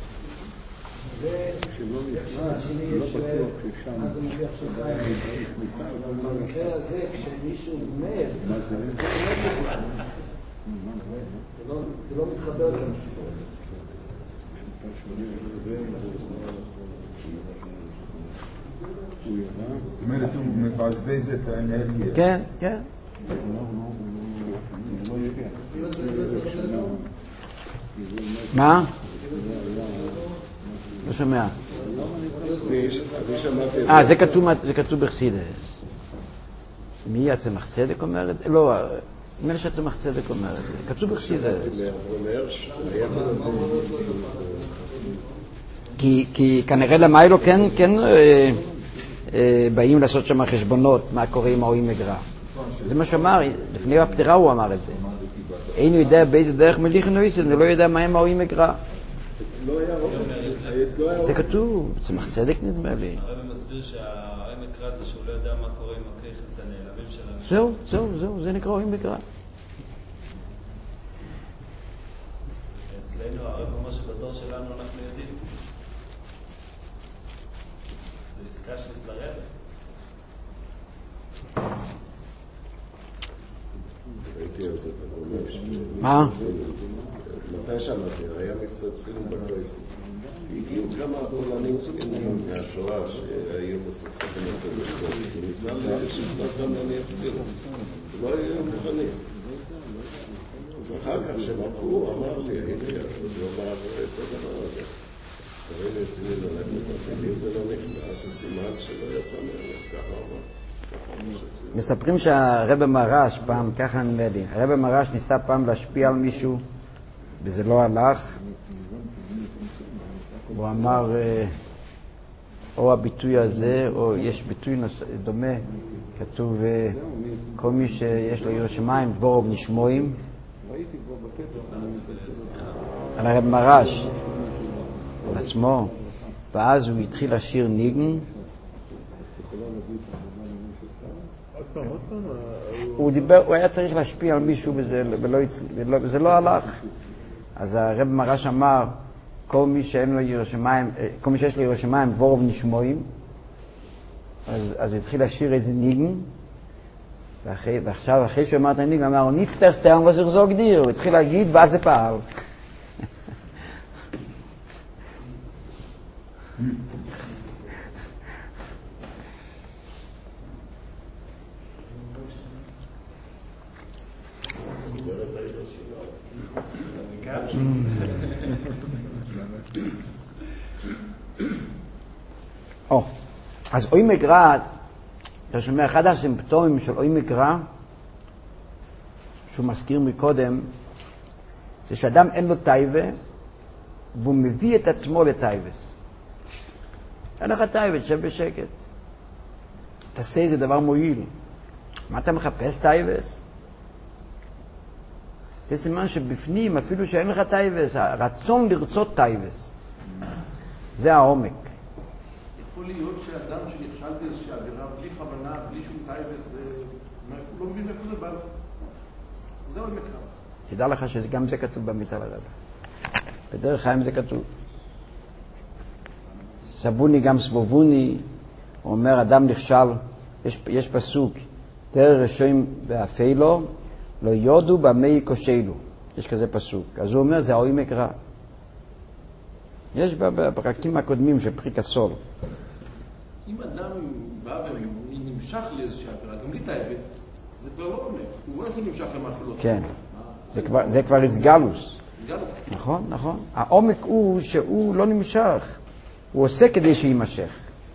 S7: שלא נכנס, לא בטוח ששם. אז אני מביח שלך, אבל במקרה הזה, כשמישהו מת, זה לא מתחבר למסיבות.
S8: זאת אומרת, הוא מבזבז את האנרגיה.
S2: כן, כן. מה? לא שומע. אה, זה כתוב בחסידס. מי הצמח צדק אומרת? לא, נדמה לי שהצמח צדק אומרת. כתוב בחסידס. כי, כי כנראה למיילו כן, כן אה, אה, באים לעשות שם חשבונות, מה קורה עם ההוא מגרע. זה מה שאמר, לפני הפטירה הוא אמר את זה. אינו יודע באיזה דרך מליך נויס, אני לא יודע מה הם ההוא מגרע. זה כתוב, צמח צדק נדמה לי.
S9: הרב מסביר שההוא מגרע זה שהוא לא יודע מה קורה עם הכיחס הנעלמים שלנו.
S2: זהו, זהו, זהו, זה נקרא ההוא מגרע.
S9: אצלנו הרב אומר שבדור שלנו אנחנו יודעים. זה עסקה של סלרב.
S10: ראיתי על זה,
S2: מה?
S10: מתי שמעתי, היה מבצע תפילין בקרייסט. הגיעו כמה פולנים זקנים מהשואה שהיו בסכסכים יותר. ניסה לשלותם להניח תפילין. לא היו מוכנים. אז אחר כך שמעקו, אמר לי, הייתי, אז לא בא את הדבר הזה. תראי לי אצלי ללכת לתעשידים, זה לא נכנס, זה סימן שלא יצא מהם, ככה אמר.
S2: מספרים שהרבא מרש פעם, ככה אני מדי, הרבא מרש ניסה פעם להשפיע על מישהו וזה לא הלך. הוא אמר או הביטוי הזה או יש ביטוי דומה, כתוב כל מי שיש לו ירא שמיים דבורו ונשמועים, על הרבא מרש על עצמו, ואז הוא התחיל לשיר ניגן. הוא דיבר, הוא היה צריך להשפיע על מישהו וזה, ולא, ולא, וזה לא הלך. אז הרב מרש אמר, כל מי שאין לו ירא שמיים, כל מי שיש לו ירא שמיים דבורו ונשמועים, אז, אז הוא התחיל לשיר איזה ניגן, ואחרי, ועכשיו אחרי שהוא אמר את הניגן, הוא אמר, ניצטר סטרן וזרזוג דיר, הוא התחיל להגיד ואז זה פעל. או, אז אוי מגרע, אתה שומע, אחד הסימפטומים של אוי מגרע, שהוא מזכיר מקודם, זה שאדם אין לו טייבה, והוא מביא את עצמו לטייבס. אין לך טייבה, תשב בשקט. תעשה איזה דבר מועיל. מה אתה מחפש טייבס? זה סימן שבפנים, אפילו שאין לך טייבס, הרצון לרצות טייבס. זה העומק.
S11: יכול להיות שאדם שנכשל באיזושהי עבירה בלי כוונה, בלי שום טייבס, הוא לא מבין איפה זה בא. זה עוד מקרב.
S2: תדע לך שגם זה כתוב במיטה לרב. בדרך חיים זה כתוב. סבוני גם סבובוני, הוא אומר, אדם נכשל, יש, יש פסוק, תרא רשעים באפלו, לא יודו במי יקושלו. יש כזה פסוק. אז הוא אומר, זה העומק רע. יש בפרקים הקודמים של פרק הסול.
S11: אם אדם בא ונמשך לאיזושהי עבירה, גם בלי טייבה, זה כבר לא עומק. הוא רואה שהוא נמשך למשהו לא טוב.
S2: כן. זה כבר, זה כבר איסגלוס. נכון, נכון. העומק הוא שהוא לא נמשך. הוא עושה כדי שימשך.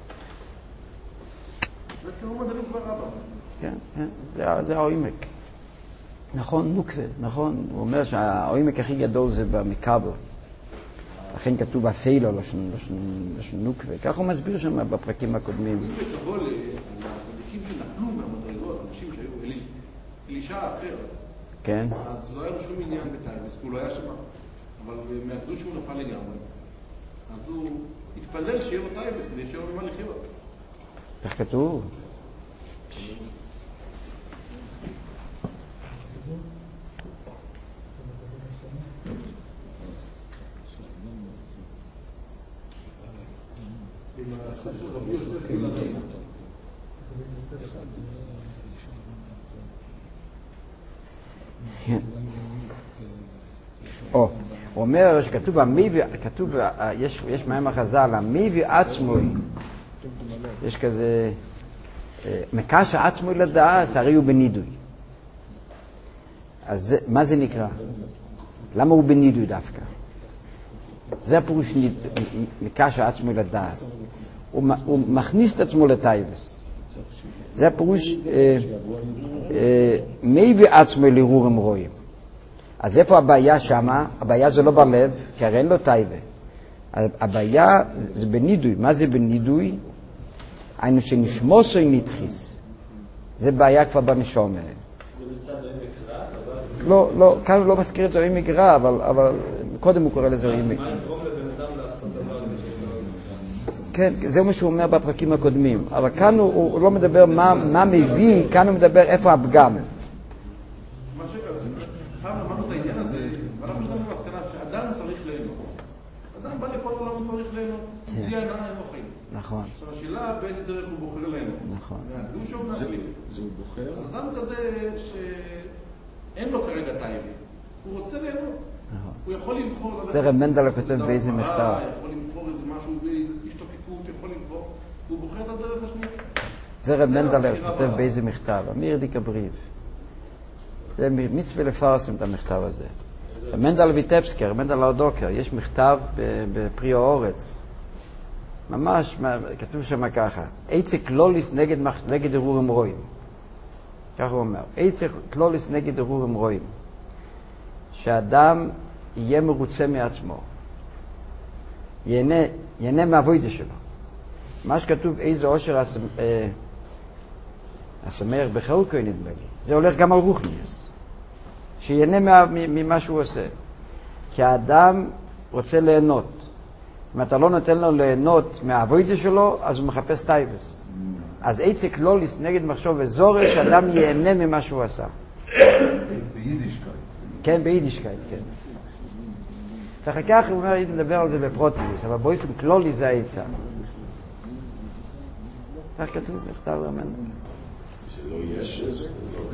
S11: זה כאילו מדלו כבר רבה.
S2: כן, כן. זה, זה העומק. נכון, נוקווה, נכון. הוא אומר שהעומק הכי גדול זה במקבל. לכן כתוב אפילו, לשון נוקווה. כך הוא מסביר שם בפרקים הקודמים.
S11: אם תבוא לאנשים שנפלו מהמדרגות, אנשים שהיו אלישע אחר,
S2: כן.
S11: אז לא היה לו שום עניין בטייבס, הוא לא היה שם. אבל מהקדוש שהוא נפל לגמרי, אז הוא התפלל שיהיה לו טייבס כדי שיהיה לו ממה לחיות.
S2: איך כתוב? כן. או, הוא אומר שכתוב המביא, כתוב, יש, יש מהם החז"ל, המביא עצמוי, יש כזה, מקש עצמוי לדעת, הרי הוא בנידוי. אז זה, מה זה נקרא? למה הוא בנידוי דווקא? זה הפירוש מקש עצמוי לדעת. הוא, הוא מכניס את עצמו לטייבס. זה הפירוש אה, אה, מביא עצמוי לרורם רואים. אז איפה הבעיה שמה? הבעיה זה לא בלב, כי הרי אין לו טייבה. הבעיה זה בנידוי. מה זה בנידוי? היינו שנשמוסו עם נתחיס. זה בעיה כבר בנשום.
S9: זה מצד אלוהים מקרא?
S2: לא, לא, כאן הוא לא מזכיר את אלוהים מקרא, אבל, אבל קודם הוא קורא לזה אלוהים מקרא.
S9: מה יגרום לבן אדם לעשות דבר כזה?
S2: כן, זה מה שהוא אומר בפרקים הקודמים. אבל כאן הוא, הוא לא מדבר מה, מה מביא, כאן הוא מדבר איפה הפגם.
S11: פעם אמרנו את העניין הזה, ואנחנו גם במסקנה שאדם צריך ליהנות. אדם בא לפה לעולם הוא צריך ליהנות. בלי העיניים אין לו חיים.
S2: נכון.
S11: עכשיו השאלה באיזה דרך הוא בוחר ליהנות.
S2: נכון.
S11: והקדוש הוא מהחליט.
S3: זה הוא בוחר?
S11: אז אדם כזה שאין לו כרגע טייבי, הוא רוצה ליהנות. הוא יכול לבחור...
S2: זה רב מנדל כותב באיזה מכתב.
S11: יכול לבחור איזה משהו, השתוקקות, יכול לבחור. הוא בוחר את הדרך השנייה.
S2: זה רב מנדל כותב באיזה מכתב. אמיר דיק הבריב. זה מצווה לפרסם את המכתב הזה. מנדל ויטבסקי, מנדל האודוקר, יש מכתב בפרי האורץ. ממש, כתוב שם ככה, עצה קלוליס נגד, נגד ארורים רואים. ככה הוא אומר, עצה קלוליס נגד ארורים רואים. שאדם יהיה מרוצה מעצמו. ייהנה, ייהנה מהעבודה שלו. מה שכתוב, איזה עושר השמח בחלקו נדמה לי. זה הולך גם על רוחניס. שיהנה ממה שהוא עושה. כי האדם רוצה ליהנות. אם אתה לא נותן לו ליהנות מהעבודה שלו, אז הוא מחפש טייבס. אז איתק לוליס נגד מחשוב וזורש, שאדם ייהנה ממה שהוא עשה.
S5: ביידישקייט.
S2: כן, ביידישקייט, כן. אחר כך הוא אומר, נדבר על זה בפרוטיוס, אבל באופן כלולי זה העצה. כך כתוב, נכתב רמן.
S10: שלא יש איזה.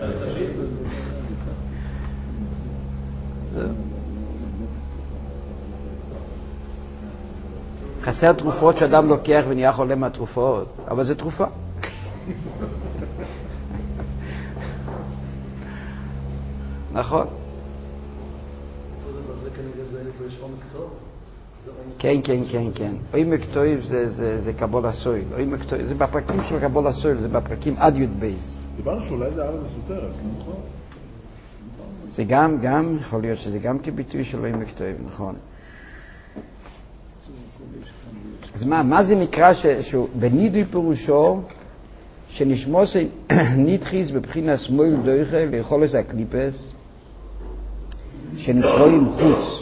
S2: חסר תרופות שאדם לוקח ונהיה חולה מהתרופות, אבל זה תרופה. נכון. כן, כן, כן, כן. עומק טוב זה, זה, זה קבולה סויל. עומק טוב, זה בפרקים של קבולה סויל, זה בפרקים עד י' בייס.
S5: דיברנו שאולי זה ארץ מסותרת, נכון?
S2: זה גם, גם, יכול להיות שזה גם כביטוי של עומק טוב, נכון. אז מה, מה זה נקרא ש, שהוא בנידוי פירושו שנשמוס נתחיס בבחינת שמאל דויכה לאכול את הקליפס שנקרואים חוץ.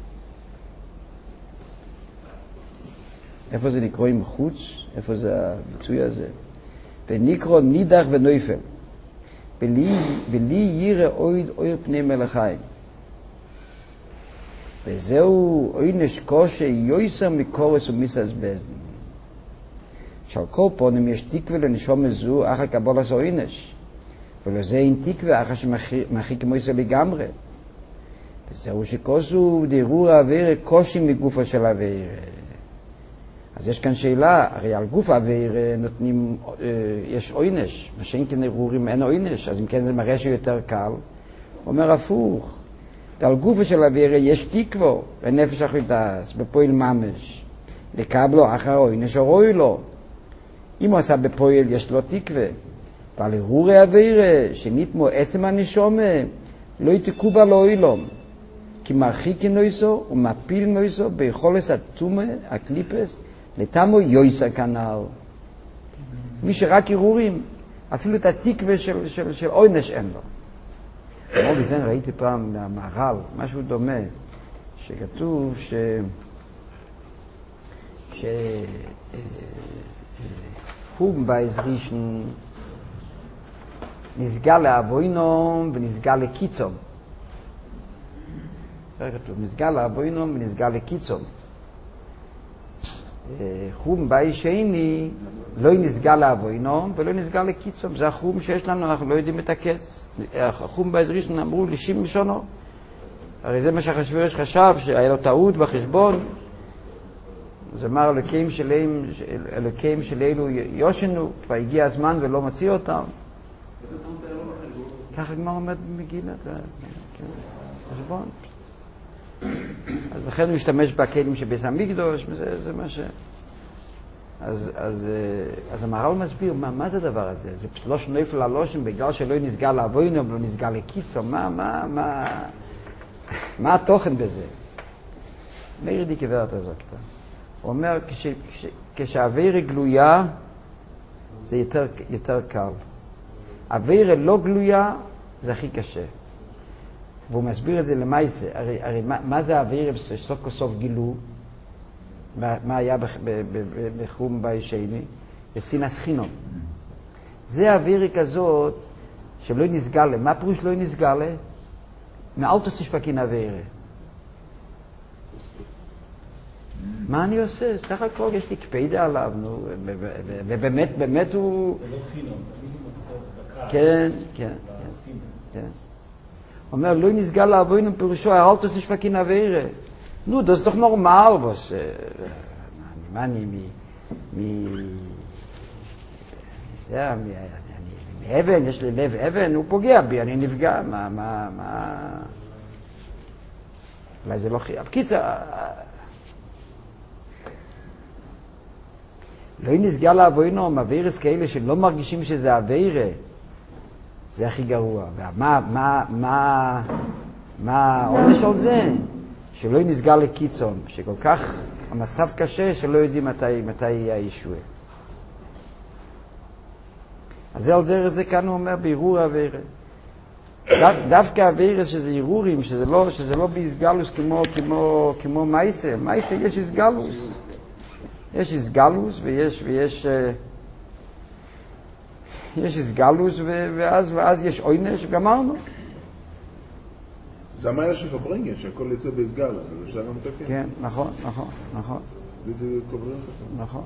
S2: איפה זה נקרואים חוץ? איפה זה הביטוי הזה? ונקרו נידח ונויפל. בלי, בלי ירא אויד אויר פני מלאכיים. וזהו אוינש קושי יויסר מקורס ומיסס בזן. שעל כל פונים יש תקווה לנשום זו אחר קבולת אוינש. ולזה אין תקווה אחר שמחיק מויסר לגמרי. וזהו שקוסו דירור העביר קושי מגופה של העביר. אז יש כאן שאלה, הרי על גוף העביר נותנים, יש אוינש, מה שאין כן ערעורים אין אוינש, אז אם כן זה מראה שיותר קל. אומר הפוך, על גוף של העביר יש תקווה, ונפש אחידס, בפועל ממש, לקבלו אחר אוינש או רואי לו. אם הוא עשה בפועל יש לו תקווה, ועל ערעורי העביר, שניתמו עצם הנשומה, לא יתקו בה לא אילום. כי מרחיק נויסו ומפיל נויסו ביכולת התומה, הקליפס, לתמו יויסה כנל. מי שרק ערעורים, אפילו את התקווה של, של, של אוינש אין לו. כמו בזן ראיתי פעם מהמהר"ל, משהו דומה, שכתוב ש... ש... חום בייז רישן נסגל לאבוינום ונסגל לקיצום. כתוב, נסגל לאבוינום ונסגל לקיצום. חום בייז שני לא נסגל לאבוינום ולא נסגל לקיצום. זה החום שיש לנו, אנחנו לא יודעים את הקץ. החום בייז רישן אמרו לישים משונו. הרי זה מה שאחשוורוש חשב, שהיה לו טעות בחשבון. אז אמר, אלוקים שלהם, אלוקים שלנו יושנו, כבר הגיע הזמן ולא מציא אותם. ככה גמר עומד במגילת, חשבון. אז לכן הוא השתמש בכלים שבית המקדוש, זה, זה מה ש... אז, אז, אז המהר"ל מסביר, מה, מה זה הדבר הזה? זה לא שנופל הלושן בגלל שלא נסגל לאבוינום, לא נסגל לקיצו, מה, מה, מה, מה התוכן בזה? מאיר די כברת הזו קטן. הוא אומר, כש, כש, כשהעבירה גלויה, זה יותר, יותר קל. העבירה לא גלויה, זה הכי קשה. והוא מסביר את זה למעשה. הרי, הרי מה, מה זה העבירה בסוף כל סוף גילו? מה, מה היה בחום בישני? זה סינס חינום. זה העבירה כזאת שלא נסגל לה. מה פירוש לא נסגל לה? מאל תשפקין עבירה. מה אני עושה? סך הכל יש לי קפידה עליו, נו, ובאמת, באמת הוא...
S6: זה לא חינום, חינום מצד צדקה.
S2: כן, כן, כן. הוא אומר, לא נסגל לעבונו פירושו, אל תשפקין עבירה. נו, das ist doch normal, was... מה אני, מ... מ... ja, מאבן, יש לי לב אבן, הוא פוגע בי, אני נפגע, מה, מה, מה... אולי זה לא חייב. קיצר, לא נסגר לעבונו, מעבירס כאלה שלא מרגישים שזה עבירה, זה הכי גרוע. ומה, מה, מה, מה העונש על זה? שלא נסגר לקיצון, שכל כך המצב קשה שלא יודעים מתי, מתי יהיה הישועה. אז זה על דרך זה כאן הוא אומר בערעור העבירה. דו, דווקא העבירה שזה ערעורים, שזה לא, שזה לא בהסגלוס כמו, כמו, כמו מייסה. מייסה יש הסגלוס. יש הסגלוס ויש, ויש, יש הסגלוס ואז, ואז יש עונש וגמרנו.
S5: זה המעלה של קוברינגן, שהכל יצא בהסגלוס, אז אפשר גם לתקן.
S2: כן, נכון, נכון, נכון.
S5: וזה קוברינגן.
S2: נכון.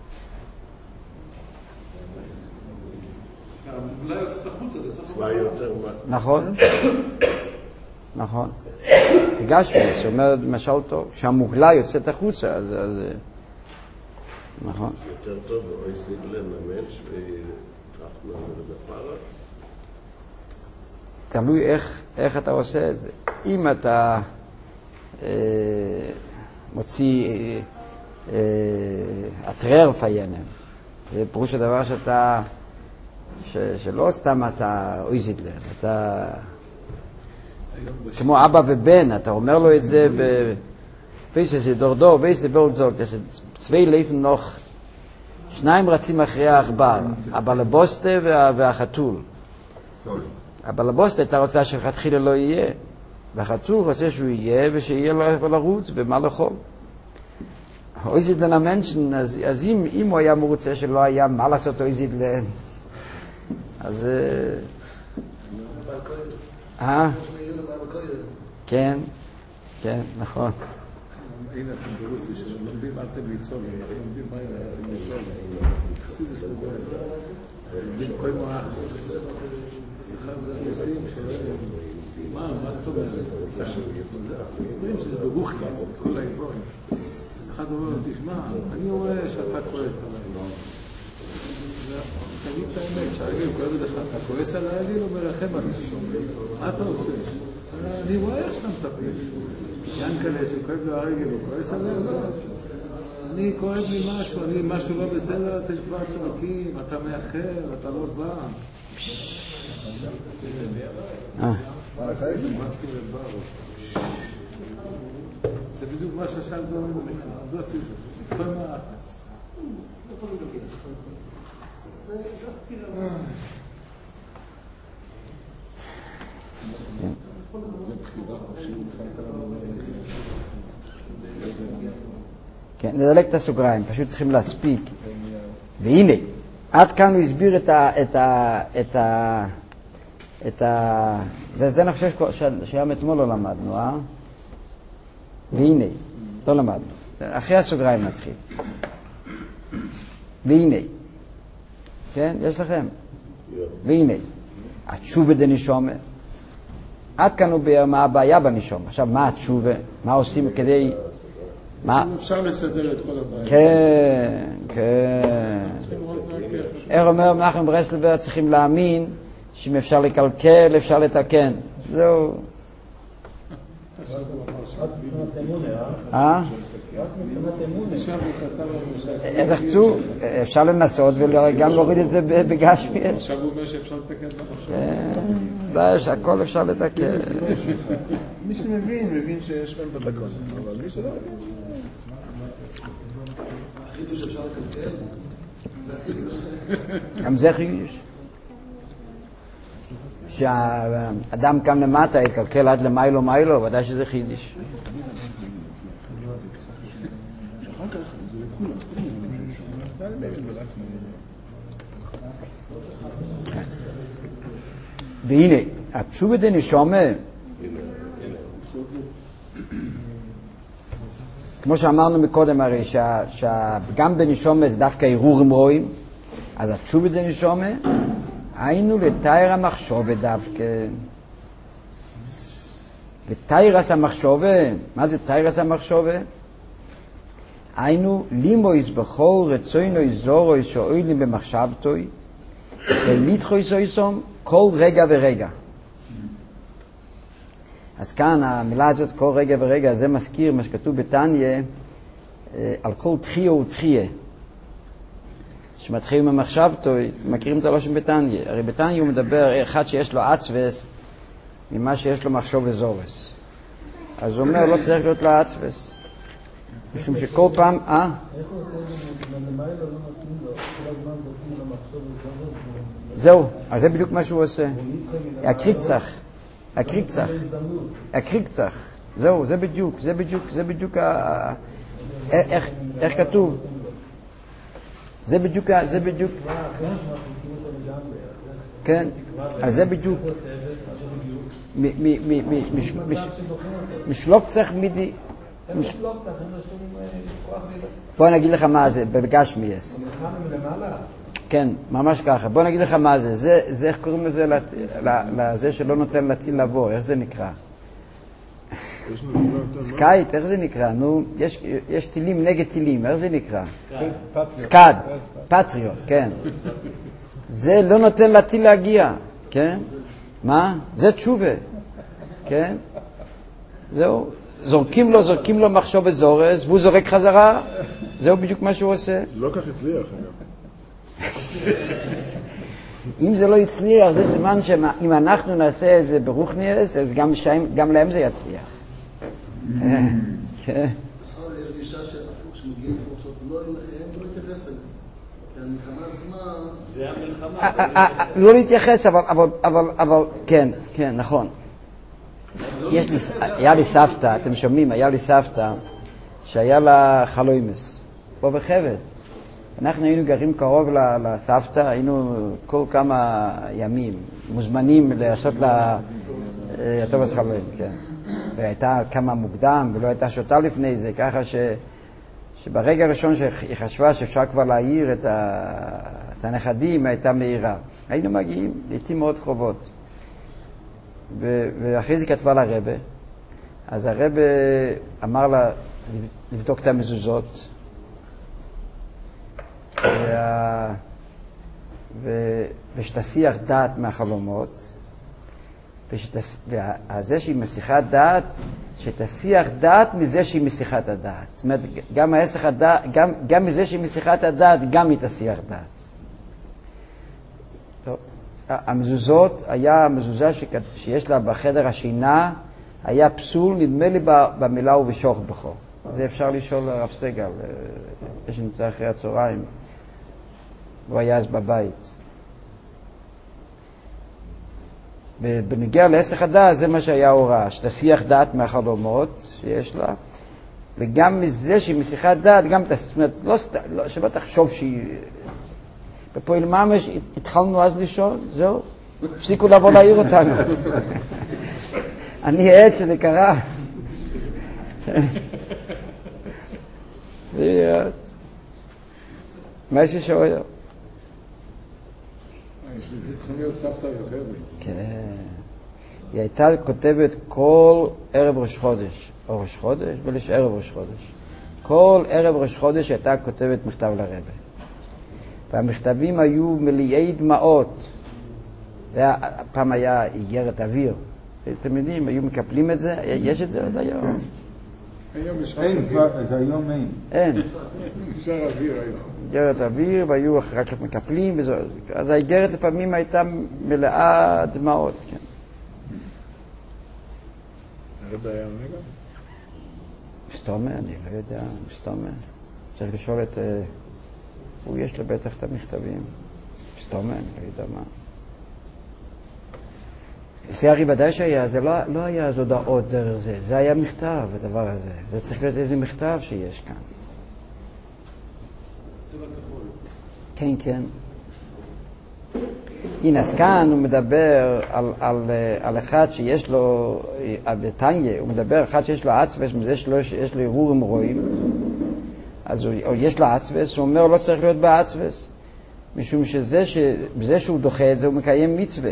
S11: המוגלה יוצאת החוצה, זה סוף
S10: צבא יותר מה.
S2: נכון, נכון. הגשנו, זאת אומרת, משל טוב, כשהמוגלה יוצאת החוצה, אז... נכון.
S10: יותר טוב, אוי סיגלן, המלש, וטרחנו לדפרה.
S2: תלוי איך, איך אתה עושה את זה. אם אתה אה, מוציא אה, אה, אטרר פיינם, זה פירוש הדבר שאתה... ש, שלא סתם אתה אויזידלר, אתה כמו אבא ובן, אתה אומר לו את זה ב... זה דורדור, וייס דה וולד זוגט, זה צווי ליפן נוח, שניים רצים אחרי העכבר, הבלבוסטה וה, והחתול. הבלבוסטה אתה רוצה שחתחילה לא יהיה, והחתול רוצה שהוא יהיה ושיהיה לו איפה לרוץ ומה לאכול. אויזידלן המנשן, אז, אז אם, אם הוא היה מרוצה שלא היה מה לעשות אויזידלן, אז... אה? כן, כן, נכון.
S3: הנה אתם ברוסי שלומדים אתם ליצול, לומדים מה אתם ליצול. חסידס גדול. אז לומדים כל מואחס. זה אחד הרוסים שאומרים, מה, מה זאת אומרת? מסבירים שזה ברוכיס, כל העברורים. אז אחד אומר לו, תשמע, אני רואה שאתה כועס עליי. תגיד את האמת, שהרגל כואב את אחד, אתה כועס על הרגל או מרחם עליי? מה אתה עושה? אני רואה איך שאתה מטפל. ינקלה שכואב לו הרגל, הוא כועס עליי? אני כואב לי משהו, אני משהו לא בסדר, אתם כבר צועקים, אתה מאחר, אתה לא בא. זה בדיוק מה ששאל דומים ממנו, דוסידוס, כל מאחס.
S2: כן, נדלק את הסוגריים, פשוט צריכים להספיק. והנה, עד כאן הוא הסביר את ה... את ה... את ה... את ה... וזה אני חושב שהיום אתמול לא למדנו, אה? והנה, לא למדנו. אחרי הסוגריים נתחיל. והנה. כן, יש לכם? והנה, התשובה דנשומה. עד כאן הוא ביאר מה הבעיה בנשומה. עכשיו, מה התשובה? מה עושים כדי... מה?
S3: אפשר לסדר את כל הבעיה.
S2: כן, כן. איך אומר מנחם ברסלבר, צריכים להאמין שאם אפשר לקלקל, אפשר לתקן. זהו. אה? אז רצו, אפשר לנסות וגם להוריד את זה בגשמי.
S3: עכשיו הוא אומר שאפשר לתקן את
S2: זה. הכל אפשר לתקן.
S5: מי שמבין, מבין שיש להם בתקון. אבל מי שלא...
S7: חידוש אפשר לקלקל? זה החידוש.
S2: גם זה חידוש. שהאדם קם למטה, יקלקל עד למיילו מיילו, ודאי שזה חידוש. והנה, התשובה דנשמה, כמו שאמרנו מקודם הרי, שגם בנשמה זה דווקא ערעורים רואים, אז התשובה דנשמה, היינו לתאר המחשבה דווקא. ותאירס המחשבה, מה זה תאירס המחשבה? היינו לימויס בכל רצוינוי זורוי שאוילים במחשבתוי, ולתחוי סויסום כל רגע ורגע. אז כאן המילה הזאת, כל רגע ורגע, זה מזכיר מה שכתוב בתניה, על כל תחיה ותחיה. שמתחילים במחשבתוי, מכירים את הלושם בתניה. הרי בתניה הוא מדבר אחד שיש לו עצבס, ממה שיש לו מחשוב וזורס. אז הוא אומר, לא צריך להיות לו עצבס. משום שכל פעם, אה?
S3: איך הוא עושה את זה? בנמיילה לא נותנים לו, כל הזמן נותנים לו מחשוב וזורס.
S2: זהו, אז זה בדיוק מה שהוא עושה. הקריקצח. הקריקצח. הקריקצח. זהו, זה בדיוק, זה בדיוק, זה בדיוק ה... איך, איך כתוב? זה בדיוק, זה בדיוק. כן, אז זה בדיוק. משלוק צריך מידי. בוא נגיד לך מה זה, בגשמיאס. כן, ממש ככה. בוא נגיד לך מה זה. זה, איך קוראים לזה, לזה שלא נותן לטיל לבוא, איך זה נקרא? סקייט, איך זה נקרא? נו, יש טילים נגד טילים, איך זה נקרא? סקאד, פטריוט, כן. זה לא נותן לטיל להגיע, כן? מה? זה תשובה, כן? זהו, זורקים לו, זורקים לו מחשוב וזורס, והוא זורק חזרה, זהו בדיוק מה שהוא עושה.
S5: לא כך הצליח, אגב.
S2: אם זה לא יצליח, זה סימן שאם אנחנו נעשה את זה ברוחניאס, אז גם, שם, גם להם זה יצליח. כן.
S7: יש גישה שהפוך שמגיעים למחשוב, לא לכם, לא להתייחס אליהם. כי המלחמה עצמה... זה המלחמה.
S2: לא להתייחס, אבל כן, כן, נכון. היה לי סבתא, אתם שומעים, היה לי סבתא, שהיה לה חלוימס, פה בחבת. אנחנו היינו גרים קרוב לסבתא, היינו כל כמה ימים מוזמנים לעשות לה הטובס חלוים, כן. והייתה כמה מוקדם ולא הייתה שותה לפני זה, ככה ש, שברגע הראשון שהיא חשבה שאפשר כבר להעיר את, ה, את הנכדים, הייתה מהירה. היינו מגיעים לעתים מאוד קרובות. ו, ואחרי זה כתבה לרבא, אז הרבא אמר לה לבדוק את המזוזות, וה... ו... ושתסיח דעת מהחלומות, ושתס... וזה שהיא מסיחת דעת, שתסיח דעת מזה שהיא מסיחת הדעת. זאת אומרת, גם, הדעת, גם, גם מזה שהיא מסיחת הדעת, גם היא תסיח דעת. טוב. המזוזות, היה המזוזה ש... שיש לה בחדר השינה, היה פסול, נדמה לי במילה ובשוך בכו. זה אפשר לשאול לרב סגל, שנמצא אחרי הצהריים. הוא היה אז בבית. ובנגיע להסך הדעת, זה מה שהיה הוראה, שתסיח דעת מהחלומות שיש לה, וגם מזה שהיא מסיחת דעת, גם זאת אומרת, לא, לא, שלא תחשוב שהיא... בפועל ממש התחלנו אז לישון, זהו, הפסיקו לבוא להעיר אותנו. אני עד שזה קרה. מה ששואל?
S3: זה צריכים להיות סבתא יוחדת.
S2: כן. היא הייתה כותבת כל ערב ראש חודש, או ראש חודש, ולש ערב ראש חודש. כל ערב ראש חודש הייתה כותבת מכתב לרבא. והמכתבים היו מלאי דמעות. פעם היה איגרת אוויר. אתם יודעים, היו מקפלים את זה, יש את זה עד היום.
S8: אין, זה היום אין.
S2: אין.
S3: נשאר אוויר היום.
S2: איגרת אוויר, והיו רק מקפלים, אז האיגרת לפעמים הייתה מלאה דמעות, כן.
S5: הרב היה עונה גם?
S2: מסתומר, אני לא יודע, מסתומר. צריך לשאול את... הוא יש לו בטח את המכתבים. סתומן, לא יודע מה. זה הרי ודאי שהיה, זה לא, לא היה אז הודעות דרך זה, זה היה מכתב, הדבר הזה. זה צריך להיות איזה מכתב שיש כאן. כן, כן. הנה, אז כאן הוא מדבר על, על, על אחד שיש לו, בתניה, הוא מדבר על אחד שיש לו עצבס, מזה שיש לו ערעורים רואים, אז הוא, יש לו עצבס, הוא אומר לא צריך להיות בעצבס, משום שזה ש, בזה שהוא דוחה את זה, הוא מקיים מצווה.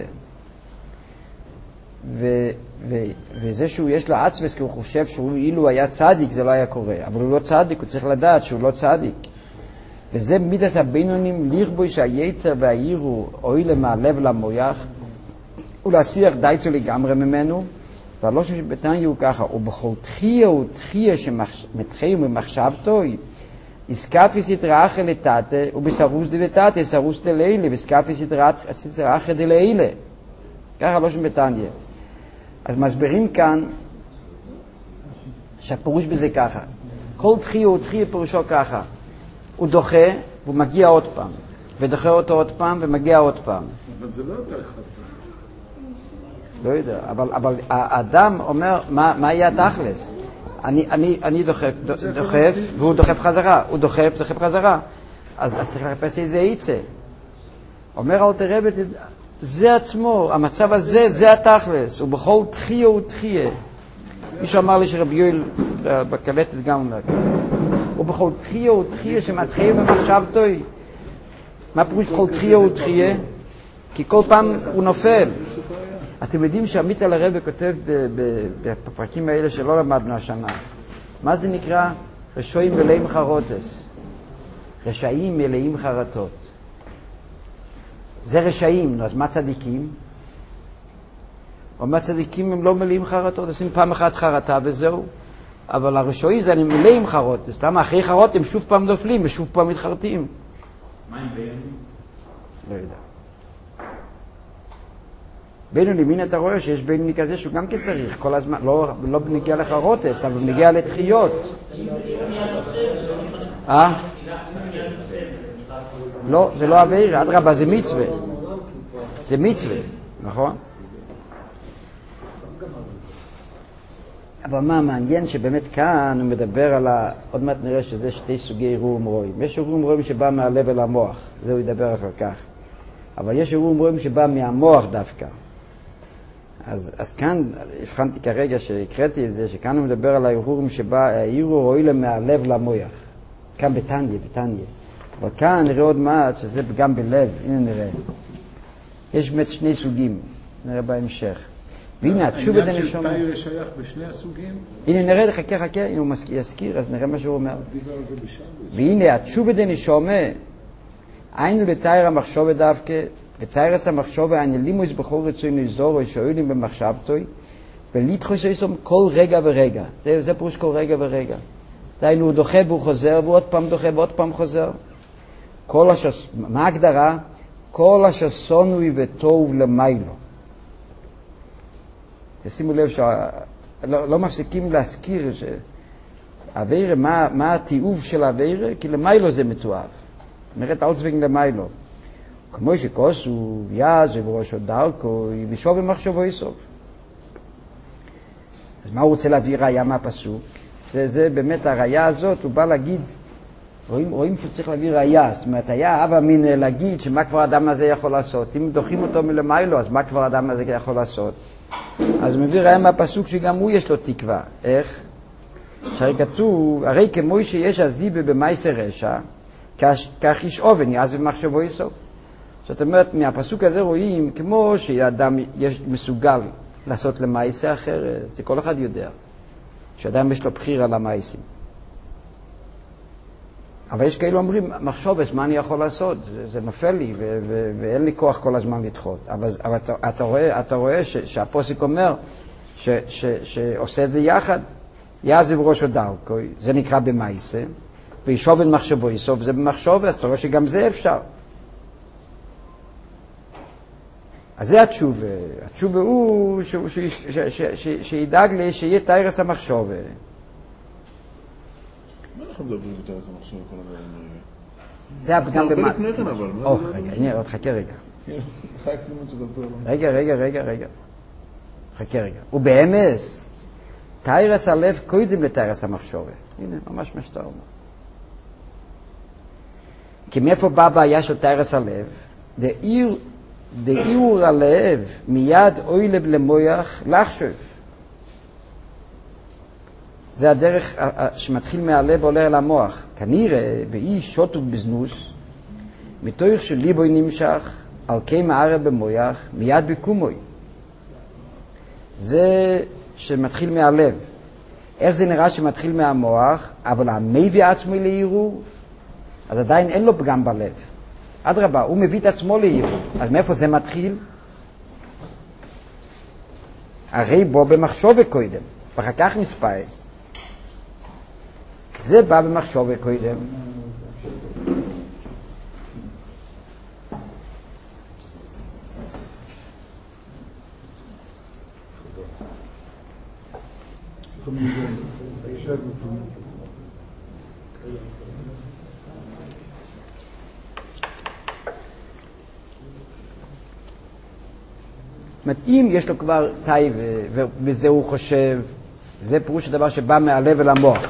S2: ו, ו, וזה שהוא יש לו עצבס, כי הוא חושב שהוא אילו היה צדיק, זה לא היה קורה. אבל הוא לא צדיק, הוא צריך לדעת שהוא לא צדיק. וזה מידס הבינונים לכבוי שהיצר והעירו אוי למעלב למויח ולהסיח דייצו לגמרי ממנו. והלא שבתניה הוא ככה, ובכל תחייה ותחייה שמתחייה ממחשבתו הסקאפיס יתראה לטאטה ובסרוס דלטאטה סרוס דלילה וסקאפיס יתראה דלילה. ככה לא שבתניה. אז מסבירים כאן שהפירוש בזה ככה, כל תחייה ותחייה פירושו ככה, הוא דוחה והוא מגיע עוד פעם ודוחה אותו עוד פעם ומגיע עוד פעם.
S3: אבל זה לא יותר אחד.
S2: לא יודע, אבל, אבל האדם אומר מה, מה יהיה התכלס? אני, אני, אני דוחף, דוחף והוא דוחף חזרה, הוא דוחף, דוחף חזרה. אז, אז צריך לחפש איזה יצא. אומר אל תראה, זה עצמו, המצב הזה, זה התכלס, ובכל תחייה ותחייה. מישהו אמר לי שרבי יואל בקלטת גם אומר, ובכל תחייה ותחייה שמתחייה במחשבתו. מה פירוש בכל תחייה ותחייה? כי כל פעם הוא נופל. אתם יודעים שעמית על הרב כותב בפרקים האלה שלא למדנו השנה. מה זה נקרא? רשעים מלאים חרטות. רשעים מלאים חרטות. זה רשעים, אז מה צדיקים? אומר צדיקים הם לא מלאים חרטות, עושים פעם אחת חרטה וזהו. אבל הרשעים זה אני מלאים חרטות. למה? אחרי חרטות הם שוב פעם נופלים ושוב פעם מתחרטים.
S6: מה עם בינוני?
S2: לא יודע. בינוני, מין אתה רואה שיש בינוני כזה שהוא גם כן צריך כל הזמן, לא, לא נגיע לחרוטס, אבל נגיע לתחיות. אה? לא, זה לא עביר, אדרבה, זה מצווה. זה מצווה, נכון? אבל מה מעניין שבאמת כאן הוא מדבר על ה... עוד מעט נראה שזה שתי סוגי עירום רואים. יש עירום רואים שבא מהלב אל המוח, זה הוא ידבר אחר כך. אבל יש עירום רואים שבא מהמוח דווקא. אז, אז כאן הבחנתי כרגע שהקראתי את זה, שכאן הוא מדבר על העירום שבא, העירו רואי מהלב למוח. כאן בתניה, בתניה. אבל כאן נראה עוד מעט שזה גם בלב, הנה נראה. יש באמת שני סוגים, נראה בהמשך. והנה, התשובה דנשום...
S3: העניין של תאיר שייך בשני הסוגים?
S2: הנה נראה, חכה, חכה, הנה הוא יזכיר, אז נראה מה שהוא אומר. והנה, התשובה דנשום, היינו לתאיר המחשוב דווקא, ותאירס המחשוב העניילימוס בכל רצוי נזור או שואלים במחשבתו ולהתחוש איסום כל רגע ורגע. זה, זה פירוש כל רגע ורגע. דיינו הוא דוחה והוא חוזר ועוד פעם דוחה ועוד פעם חוזר. כל השס... מה ההגדרה? כל השסונוי וטוב למיילו. תשימו לב שלא לא מפסיקים להזכיר שהווירה, מה, מה התיעוב של הווירה? כי למיילו זה מתואב. נראית אלצווינג למיילו. כמו שכוס הוא יאז ובראשו דרכו, יבישו במחשבו יסוף. אז מה הוא רוצה להביא ראיה מהפסוק? זה, זה באמת הראיה הזאת, הוא בא להגיד, רואים, רואים שהוא צריך להביא ראיה, זאת אומרת, היה אבא מין להגיד שמה כבר האדם הזה יכול לעשות. אם דוחים אותו מלמיילו, אז מה כבר האדם הזה יכול לעשות? אז הוא מביא ראיה מהפסוק שגם הוא יש לו תקווה. איך? שהרי כתוב, הרי כמו שיש הזיבה במייסר רשע, כך איש אובן יעז במחשבו יסוף. זאת אומרת, מהפסוק הזה רואים כמו שאדם יש, מסוגל לעשות למעשה אחרת, זה כל אחד יודע, שאדם יש לו בחיר על המעשים. אבל יש כאלו אומרים, מחשובס, מה אני יכול לעשות? זה, זה נופל לי ו- ו- ואין לי כוח כל הזמן לדחות. אבל, אבל אתה, אתה רואה, אתה רואה ש- שהפוסק אומר ש- ש- שעושה את זה יחד, יעזב ראשו דרכו, זה נקרא במעשה, וישוב את מחשבו יסוף, זה במחשוב, אז אתה רואה שגם זה אפשר. אז זה התשובה. התשובה הוא שידאג לי שיהיה תאירס המחשוב.
S5: אנחנו מדברים יותר את המחשב וכל הדברים האלה?
S2: זה הפגם
S5: הרבה
S2: במה...
S5: לפני כן אבל.
S2: או, רגע, הנה, עוד חכה רגע. רגע, רגע, רגע, רגע. חכה רגע. ובאמס, תאירס הלב קודם לתאירס המחשוב. הנה, ממש מה שאתה אומר. כי מאיפה באה הבעיה של תאירס הלב? דאיור הלב מיד אוי לב למויח לחשוב. זה הדרך שמתחיל מהלב ועולה אל המוח. כנראה באי שוטות בזנוס, מתוך שליבוי נמשך, על קי מערה במויח, מיד בקומוי. זה שמתחיל מהלב. איך זה נראה שמתחיל מהמוח, אבל המביא עצמי לעירור, אז עדיין אין לו פגם בלב. אדרבה, הוא מביא את עצמו לעירור. אז מאיפה זה מתחיל? הרי בו במחשוב קודם, ואחר כך מספאי. זה בא במחשוב קודם. אם יש לו כבר תאי וזה הוא חושב, זה פירוש הדבר שבא מהלב אל המוח.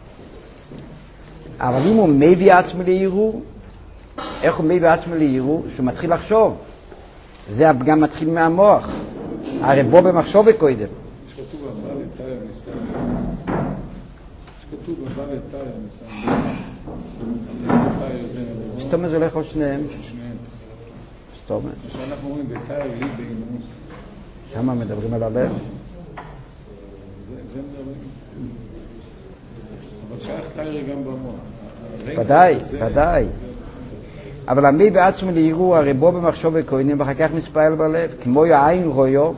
S2: אבל אם הוא מביא עצמו לעירור, איך הוא מביא עצמו לעירור? שהוא מתחיל לחשוב. זה גם מתחיל מהמוח. הרי בו במחשוב קודם.
S3: יש כתוב הבא לתאי המסע. יש כתוב הבא לתאי המסע.
S2: זאת אומרת, זה הולך על שניהם.
S3: שניהם.
S2: זאת אומרת.
S3: כשאנחנו אומרים בתאי ליבנו.
S2: כמה מדברים על הלב?
S3: זה מדברים. אבל שייך תאי גם במוח.
S2: ודאי, ודאי. אבל המי בעצמו לעירור, הרי בו במחשוב וקוינים, ואחר כך מספעל בלב, כמו העין רויו,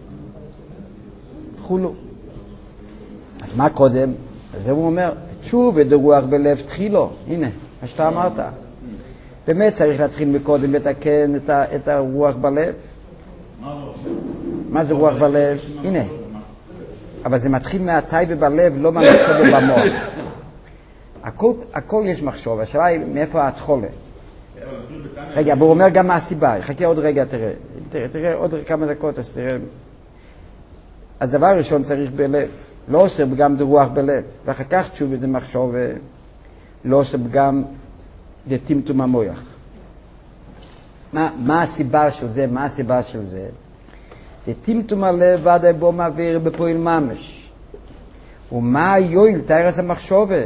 S2: חולו. אז מה קודם? אז זה הוא אומר, תשוב ודרוח בלב תחילו. הנה, מה שאתה אמרת. באמת צריך להתחיל מקודם לתקן את, ה, את הרוח בלב. מה זה רוח בלב? הנה. אבל זה מתחיל מהתאי בלב, לא מהמחשוב במוח. הכל, הכל יש מחשוב, השאלה היא מאיפה התחולה. רגע, אבל הוא אומר גם מה הסיבה, חכה עוד רגע, תראה, תראה, תראה עוד כמה דקות, אז תראה. אז דבר ראשון צריך בלב, לא עושה פגם דרוח בלב, ואחר כך תשוב את המחשוב, לא עושה פגם דטמטום המוח. מה, מה הסיבה של זה, מה הסיבה של זה? דטמטום הלב ודאי בו מעביר בפועל ממש. ומה יועיל תאירס המחשבה?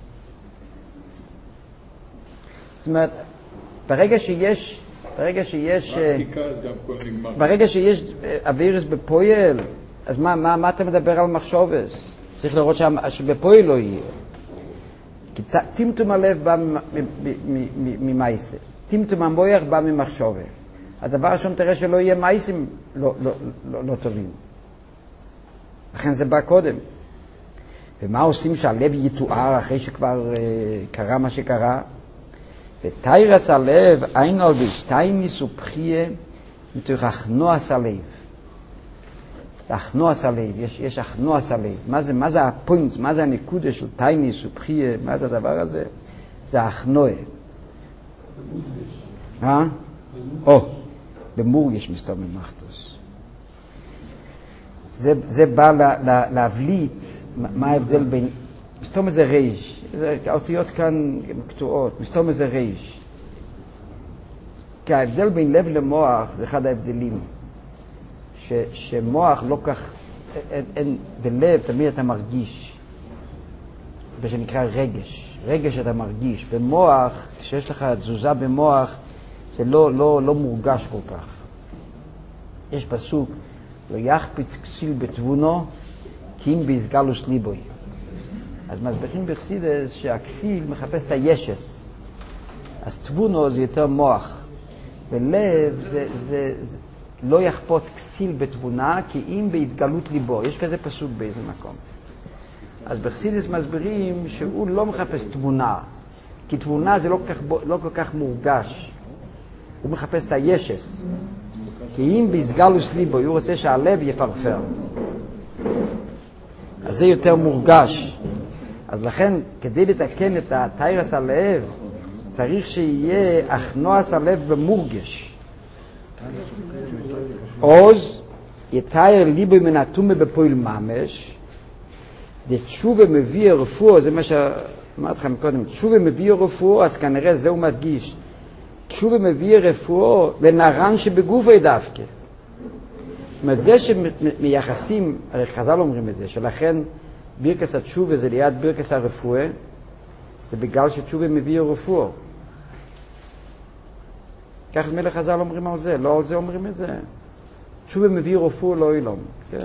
S2: זאת אומרת, ברגע שיש, ברגע שיש, ברגע שיש אווירס בפועל, אז מה, מה, מה אתה מדבר על מחשובס? צריך לראות שבפועל לא יהיה. כי טמטום הלב בא ממייסה, טמטום המוח בא ממחשובה. אז דבר ראשון תראה שלא יהיה מייסים לא, לא, לא, לא טובים. לכן זה בא קודם. ומה עושים שהלב יתואר אחרי שכבר uh, קרה מה שקרה? ותאירס הלב, אין על בשטייניס ופחיה, מתוך הכנועס הלב. הכנועס הלב, יש, יש הכנועס הלב. מה זה, מה זה הפוינט, מה זה הנקודה של טייניס ופחיה, מה זה הדבר הזה? זה הכנוע. אה? או, במורגש מסתור ממחתוס. זה, זה בא לה, לה, להבליט מה ההבדל בין... מסתום איזה רייש, האותיות כאן קטועות, מסתום איזה רייש. כי ההבדל בין לב למוח זה אחד ההבדלים. ש, שמוח לא כך, אין, אין, בלב תמיד אתה מרגיש, בשנקרא רגש, רגש אתה מרגיש. במוח, כשיש לך תזוזה במוח, זה לא, לא, לא מורגש כל כך. יש פסוק, לא יחפיץ כסיל בתבונו, כי אם ביסגלוס ליבוי. אז מסבירים בחסידס שהכסיל מחפש את הישס. אז תבונו זה יותר מוח. ולב זה, זה, זה לא יחפוץ כסיל בתבונה, כי אם בהתגלות ליבו. יש כזה פסוק באיזה מקום. אז בחסידס מסבירים שהוא לא מחפש תבונה, כי תבונה זה לא כל כך, לא כל כך מורגש. הוא מחפש את הישס. כי אם בהתגלוס ליבו, הוא רוצה שהלב יפרפר. אז זה יותר מורגש. אז לכן, כדי לתקן את התיירס הלב, צריך שיהיה הכנועס הלב במורגש. עוז, יתייר ליבו מן התומה בפועל ממש, תשובה מביא רפואה, זה מה שאמרתי לכם קודם, תשובה מביא רפואה, אז כנראה זהו מדגיש. תשובה מביא רפואה לנערן שבגופי דווקא. זאת אומרת, זה שמייחסים, הרי חז"ל אומרים את זה, שלכן ברכס התשובה זה ליד ברכס הרפואה, זה בגלל שתשובה מביא רפואה. כך מלך חז"ל אומרים על זה, לא על זה אומרים את זה. תשובה מביא רפואה לא אילום, כן.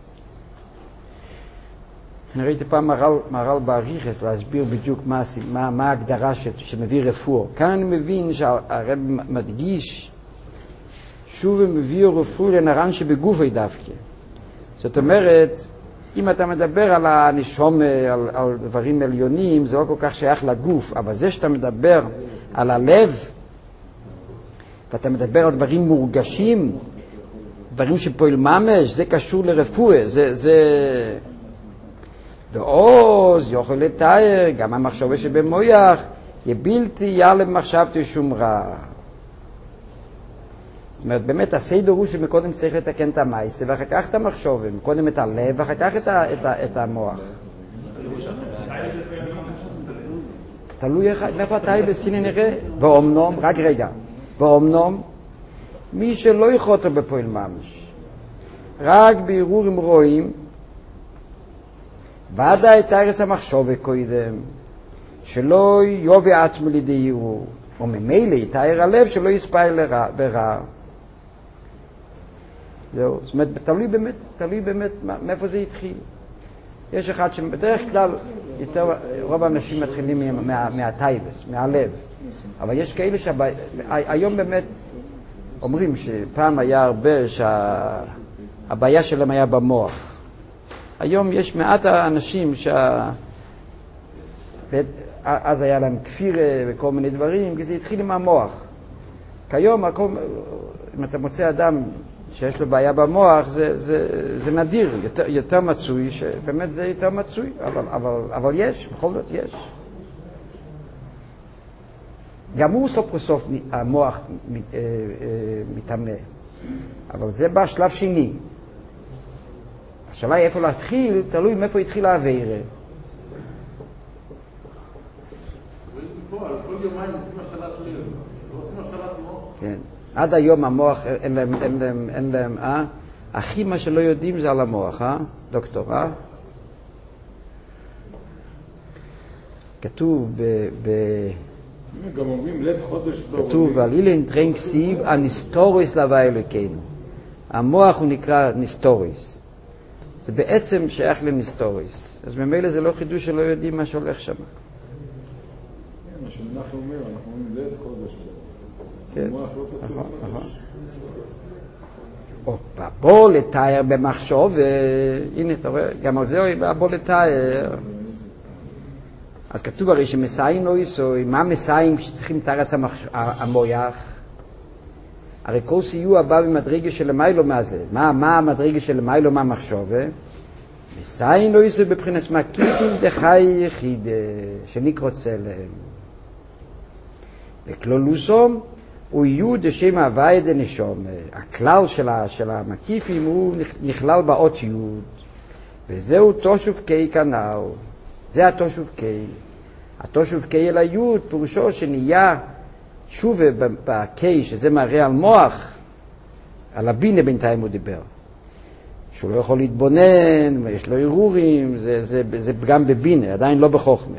S2: אני ראיתי פעם מרל, מרל באריכס להסביר בדיוק מה, מה, מה ההגדרה ש, שמביא רפואה. כאן אני מבין שהרב מדגיש שוב מביא רפואה לנערן שבגופי דווקא. זאת אומרת, אם אתה מדבר על הנשום, על, על דברים עליונים, זה לא כל כך שייך לגוף, אבל זה שאתה מדבר על הלב, ואתה מדבר על דברים מורגשים, דברים שפועל ממש, זה קשור לרפואה, זה... זה ועוז יוכל לתאר, גם המחשבה שבמויח, יבלתי יעלב מחשבתי שום רע. זאת אומרת, באמת, הסדר הוא שמקודם צריך לתקן את המייסה, ואחר כך את המחשבה, מקודם את הלב, ואחר כך את, ה, את, ה, את המוח. תלוי איפה הטייבס, הנה נראה. ואומנום, רק רגע, ואומנום, מי שלא יחוטר בפועל ממש, רק בערעורים רואים, ודאי תיירס המחשבה קודם, שלא יובי עצמו לידי ערעור, או ממילא תייר הלב שלא יספייל ברע. זהו, זאת אומרת, תלוי באמת, תלוי באמת מאיפה זה התחיל. יש אחד שבדרך כלל, יותר, רוב האנשים מתחילים מה, מהטייבס, מהלב. אבל יש כאלה שהיום באמת אומרים שפעם היה הרבה שהבעיה שלהם היה במוח. היום יש מעט האנשים שה... אז היה להם כפיר וכל מיני דברים, כי זה התחיל עם המוח. כיום, אם אתה מוצא אדם שיש לו בעיה במוח, זה, זה, זה נדיר, יותר, יותר מצוי, שבאמת זה יותר מצוי, אבל, אבל, אבל יש, בכל זאת יש. גם הוא סוף בסוף המוח מתאמה, אבל זה בשלב שני. השאלה היא איפה להתחיל, תלוי מאיפה התחיל העבירה. כן. עד היום המוח אין להם, אין להם, אין להם, אה? הכי מה שלא יודעים זה על המוח, אה? דוקטור, אה? כתוב ב... ב...
S3: גם אומרים לב חודש
S2: כתוב על אילן טרנקסיב הניסטוריס לווה אלוקינו. המוח הוא נקרא ניסטוריס. זה בעצם שייך לניסטוריס. אז ממילא זה לא חידוש שלא יודעים מה שהולך שם.
S3: מה שאנחנו אומרים, אנחנו אומרים לב חודש.
S2: כן, נכון, נכון. או, בוא לתאר במחשוב, הנה, אתה רואה, גם על זה בוא לתאר. אז כתוב הרי שמסעים לא יסוי, מה מסעים שצריכים תארס המויח? הרי כל סיוע בא במדרגה של המיילו מהזה. מה, מה המדרגה של המיילו מהמחשוב? מסעים לא יסוי בבחינס מקיפים דחי יחיד, שנקרא צלם. וכלולוסום, הוא יהיו דשם הוואי דנשום. הכלל של, של המקיפים הוא נכלל באות יוד. וזהו תושוב קי כנאו. זה התושוב קי. התושוב קי אל היוד פירושו שנהיה תשובה בקי, שזה מראה על מוח, על הבינה בינתיים הוא דיבר. שהוא לא יכול להתבונן, ויש לו ערעורים, זה, זה, זה גם בבינה, עדיין לא בחוכמה.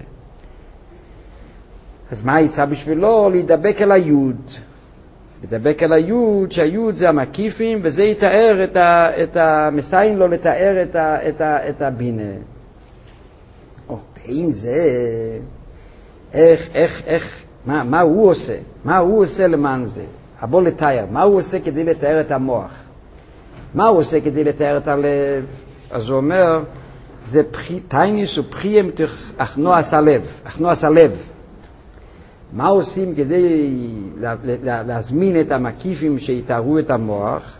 S2: אז מה יצא בשבילו? להידבק אל היוד. להידבק אל היוד, שהיוד זה המקיפים, וזה יתאר את ה... את ה מסיים לו לתאר את ה... את ה... את הבינה. או, בין זה... איך, איך, איך, מה, מה הוא עושה? מה הוא עושה למען זה? הבוא לתאר. מה הוא עושה כדי לתאר את המוח? מה הוא עושה כדי לתאר את הלב? אז הוא אומר, זה פחי, תייניס ופחיים תכנועס הלב. הכנועס הלב. מה עושים כדי לה, לה, להזמין את המקיפים שיתארו את המוח?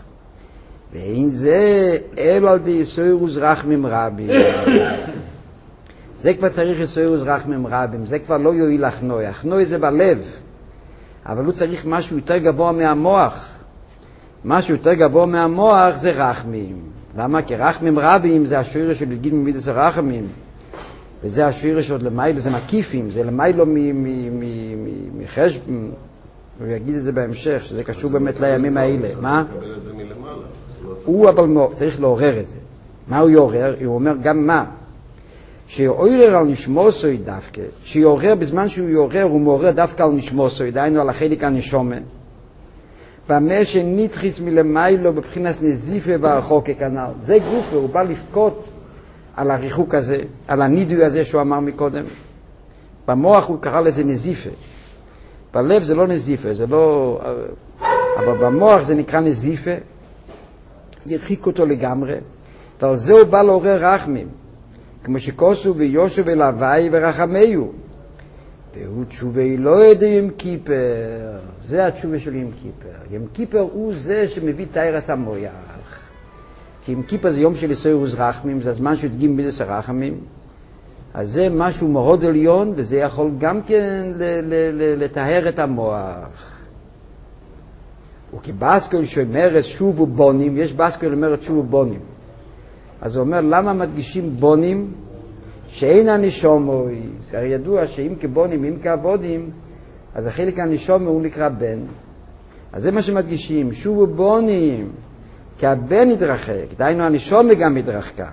S2: ואין זה, אלו על די סוירוס רחמים רבי. זה כבר צריך יסוירוס רחמים רבים, זה כבר לא יועיל החנוי, החנוי זה בלב, אבל הוא צריך משהו יותר גבוה מהמוח. משהו יותר גבוה מהמוח זה רחמים. למה? כי רחמים רבים זה השורש של גיל ממידס הרחמים, וזה השורש עוד למיילו, זה מקיפים, זה למיילו מחשבון, הוא יגיד את זה בהמשך, שזה קשור באמת לימים האלה. מה? הוא אבל צריך לעורר את זה. מה הוא יעורר? הוא אומר גם מה? שיעורר על נשמוסוי דווקא, שיעורר בזמן שהוא יעורר, הוא מעורר דווקא על נשמוסוי, דהיינו על החלק הנשומן. במה שנתחיס מלמיילו בבחינס נזיפה והרחוק כנ"ל. זה גופה, הוא בא לפקוט על הריחוק הזה, על הנידוי הזה שהוא אמר מקודם. במוח הוא קרא לזה נזיפה. בלב זה לא נזיפה, זה לא... אבל במוח זה נקרא נזיפה. ירחיק אותו לגמרי. ועל זה הוא בא לעורר רחמים. כמו שכוסו ויושו ולהווי ורחמיו. והוא תשובי לא ידע ים כיפר. זה התשובה של ים כיפר. ים כיפר הוא זה שמביא תאירס המויח. כי ים כיפר זה יום של יסוירוס רחמים, זה הזמן שתגיעים מידס הרחמים. אז זה משהו מאוד עליון, וזה יכול גם כן לטהר את המוח. וכבאסקול שאומרת שובו בונים, יש באסקול אומרת שובו בונים. אז הוא אומר, למה מדגישים בונים? שאין הנשומוי. זה הרי ידוע שאם כבונים, אם כעבודים, אז החלק הנשומוי הוא נקרא בן. אז זה מה שמדגישים, שובו בונים, כי הבן יתרחק, דהיינו הנשומוי גם יתרחקה.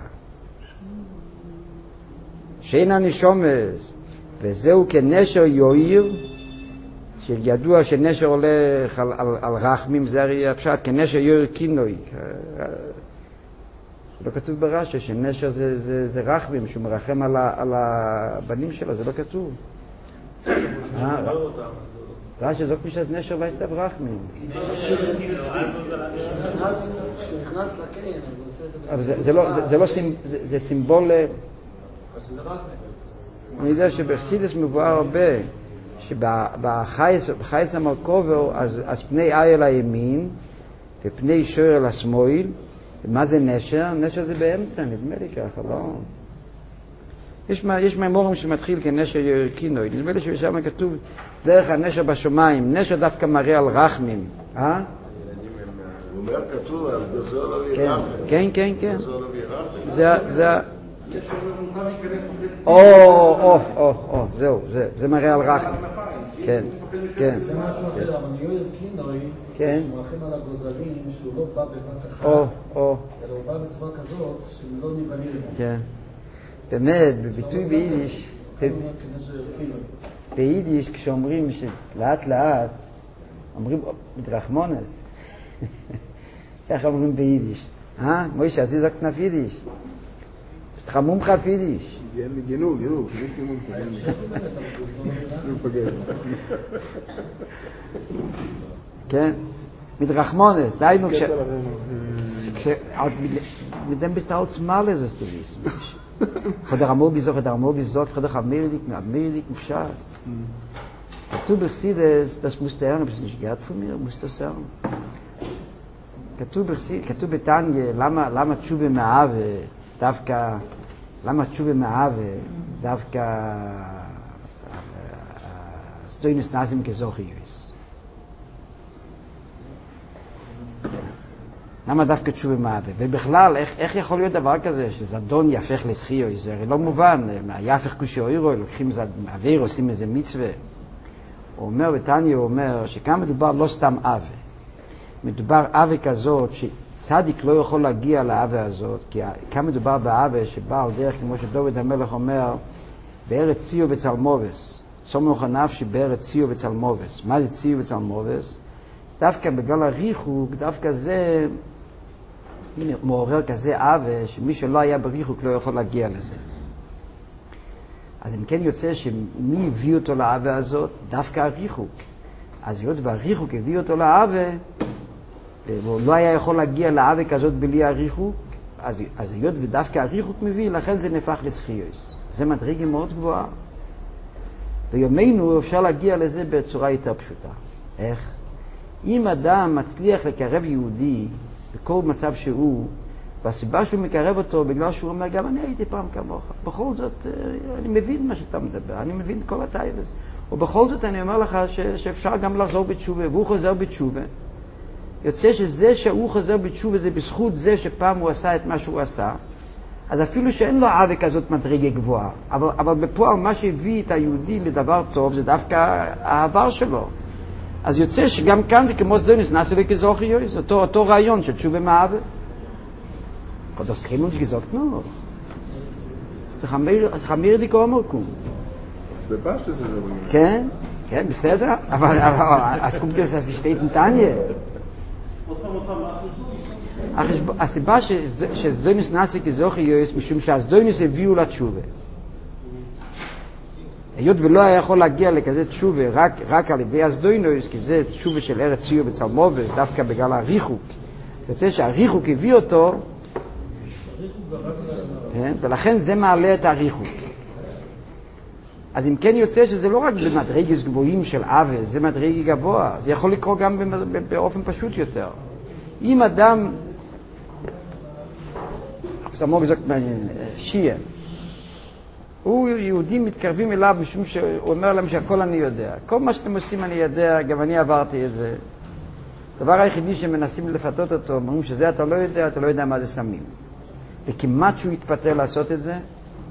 S2: שאין הנשומס, וזהו כנשר יויר, שידוע שנשר הולך על, על, על רחמים, זה הרי הפשט, כנשר יויר קינוי. זה לא כתוב ברש"י, שנשר זה, זה, זה רחמים, שהוא מרחם על, ה, על הבנים שלו, זה לא כתוב. רש"י זאת משת נשר והסתיו רחמים.
S7: כשנכנס לקיים,
S2: זה סימבול... אני יודע שבחסידס מבואר הרבה שבחייס המלכובר אז פני אי אל הימין ופני שור אל השמאל. מה זה נשר? נשר זה באמצע, נדמה לי ככה, לא? יש מהמורים שמתחיל כנשר ירקינוי, נדמה לי ששם כתוב דרך הנשר בשומיים, נשר דווקא מראה על רחמים. אה?
S10: הוא אומר כתוב על גזול אבי רחם.
S2: כן, כן, כן.
S10: גזול אבי רחם.
S2: זה... או, או, או, או, זהו, זה, זה מראה על רחם. כן, כן.
S7: זה משהו אחר, אבל יויר קינוי, שמרחם על הגוזלים, שהוא לא בא בבת אחת,
S2: או, או.
S7: אלא הוא בא בצורה כזאת, שהם לא נבנים.
S2: כן. באמת, בביטוי ביידיש, ביידיש כשאומרים שלאט לאט, אומרים מדרחמונס. איך אומרים ביידיש? אה? מוישה, עשי זאת כנף יידיש. תחמום לך פידיש.
S5: גינו, גינו, שיש גינו פגז.
S2: כן, מדרחמונס, דיינו כש... מדem bist als Males, das du wissen. Choder Amor gesagt, Choder Amor gesagt, Choder Amerik, Amerik, Pshat. כתוב בחסידס, das musst du hören, das ist nicht gehört von mir, musst du sagen. כתוב בתניה, למה תשובה מאהבה, דווקא, למה תשובה מאהבה, דווקא סטוינס נאזים כזוכיוס. למה דווקא תשובה מאהבה? ובכלל, איך, איך יכול להיות דבר כזה, שזדון יהפך לסחיוס? זה הרי לא מובן, יהפך כושי אוירו, לוקחים זה אוויר, עושים איזה מצווה. הוא אומר בתניה, הוא אומר, שכאן מדובר לא סתם אהבה. מדובר אהבה כזאת, צדיק לא יכול להגיע לאהבה הזאת, כי כאן מדובר באהבה שבא על דרך, כמו שדוד המלך אומר, בארץ ציו וצלמובס. סומך הנפשי בארץ ציו וצלמובס. מה זה ציו וצלמובס? דווקא בגלל הריחוק, דווקא זה הנה, מעורר כזה אהבה, שמי שלא היה בריחוק לא יכול להגיע לזה. אז אם כן יוצא שמי הביא אותו לאהבה הזאת? דווקא הריחוק. אז היות והריחוק הביא אותו לאהבה, והוא לא היה יכול להגיע לאהבה כזאת בלי הריחוק, אז, אז היות ודווקא הריחוק מביא, לכן זה נהפך לסחיוס. זה מדרגה מאוד גבוהה. ביומנו אפשר להגיע לזה בצורה יותר פשוטה. איך? אם אדם מצליח לקרב יהודי, בכל מצב שהוא, והסיבה שהוא מקרב אותו, בגלל שהוא אומר, גם אני הייתי פעם כמוך. בכל זאת, אני מבין מה שאתה מדבר, אני מבין כל הטייבס. ובכל זאת אני אומר לך ש, שאפשר גם לחזור בתשובה, והוא חוזר בתשובה. יוצא שזה שהוא חוזר בתשובה זה בזכות זה שפעם הוא עשה את מה שהוא עשה, אז אפילו שאין לו עוול כזאת מדרגה גבוהה, אבל, אבל בפועל מה שהביא את היהודי לדבר טוב זה דווקא העבר שלו. אז יוצא שגם כאן זה כמו סדוניס, נעשה וכזוכי יויס, אותו, אותו רעיון של תשובה מעוול. קודוס תחילו שגזוקת נוח. זה חמיר דיקו אומרקום.
S5: בפשט זה זה.
S2: כן, כן, בסדר, אבל אז קומטס אז שתית נתניה. הסיבה שזדוניס נעשה כזוכי יויס, משום שהזדוניס הביאו לתשובה. היות ולא היה יכול להגיע לכזה תשובה רק, רק על ידי הזדוניס, כי זה תשובה של ארץ ציור וצלמובס, דווקא בגלל הריחוק. יוצא שהריחוק הביא אותו, ולכן זה מעלה את הריחוק. אז אם כן יוצא שזה לא רק במדרגס גבוהים של עוול, זה מדרגי גבוה, זה יכול לקרות גם באופן פשוט יותר. אם אדם, סמוג זאת שיעה, הוא יהודים מתקרבים אליו משום שהוא אומר להם שהכל אני יודע. כל מה שאתם עושים אני יודע, גם אני עברתי את זה. הדבר היחידי שמנסים לפתות אותו, אומרים שזה אתה לא יודע, אתה לא יודע מה זה סמים. וכמעט שהוא יתפתה לעשות את זה,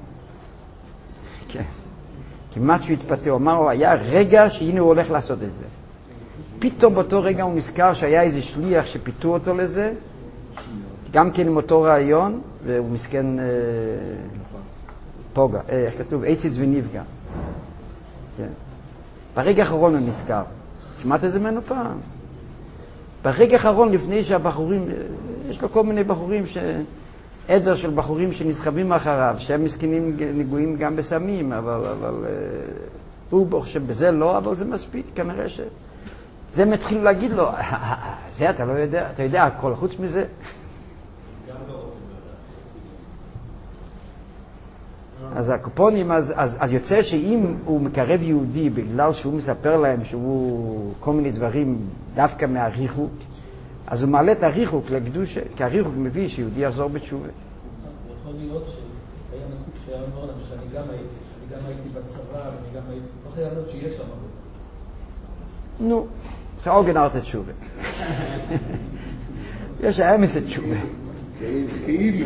S2: כן, כמעט שהוא יתפתה, הוא אמר, היה רגע שהנה הוא הולך לעשות את זה. פתאום באותו רגע הוא נזכר שהיה איזה שליח שפיתו אותו לזה, גם כן עם אותו רעיון, והוא מסכן אה, פוגע, אה, איך כתוב, עציץ ונפגע. כן. ברגע האחרון הוא נזכר. שמעת את זה ממנו פעם? ברגע האחרון, לפני שהבחורים, יש לו כל מיני בחורים ש... עדר של בחורים שנסחבים אחריו, שהם מסכנים נגועים גם בסמים, אבל, אבל הוא חושב בזה לא, אבל זה מספיק, כנראה ש... זה מתחיל להגיד לו, זה אתה לא יודע, אתה יודע הכל, חוץ מזה. גם לא רוצים לדעת. אז הקופונים, אז, אז, אז יוצא שאם הוא מקרב יהודי בגלל שהוא מספר להם שהוא כל מיני דברים דווקא מהריחוק, אז הוא מעלה את הריחוק לקדושה, כי הריחוק מביא שיהודי יחזור בתשובה.
S12: זה יכול להיות שהיה מספיק שהיה אומר להם שאני גם הייתי, שאני גם הייתי בצבא, ואני גם הייתי, לא יכול להיות שיש שם הרבה.
S2: נו, זה אוגן ארט תשובה. יש האמס את תשובה.
S3: כאילו,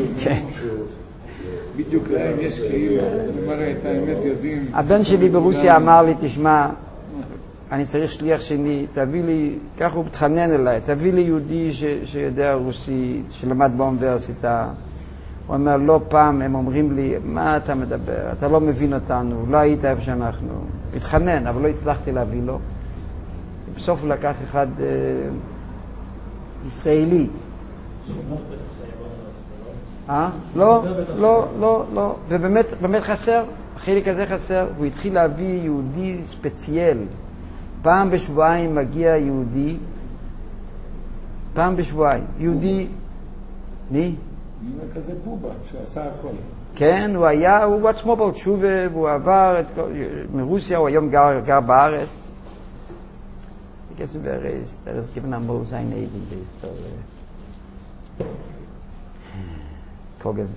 S3: בדיוק להם יש כאילו, נאמר את האמת יודעים.
S2: הבן שלי ברוסיה אמר לי, תשמע, אני צריך שליח שני, תביא לי, כך הוא מתחנן אליי, תביא לי יהודי ש, שיודע רוסית, שלמד באוניברסיטה. הוא אומר, לא פעם הם אומרים לי, מה אתה מדבר? אתה לא מבין אותנו, לא היית איפה שאנחנו. מתחנן, אבל לא הצלחתי להביא לו. בסוף הוא לקח אחד אה, ישראלי. אה? לא, לא, לא, לא. ובאמת, באמת חסר, החלק הזה חסר, הוא התחיל להביא יהודי ספציאל. פעם בשבועיים מגיע יהודי, פעם בשבועיים, יהודי, מי?
S3: כזה בובה שעשה הכל.
S2: כן, הוא היה, הוא עצמו בתשובה, והוא עבר את כל, מרוסיה, הוא היום גר, גר בארץ. Ich guess wer ist, er ist given amol sein Eden ist. Koges.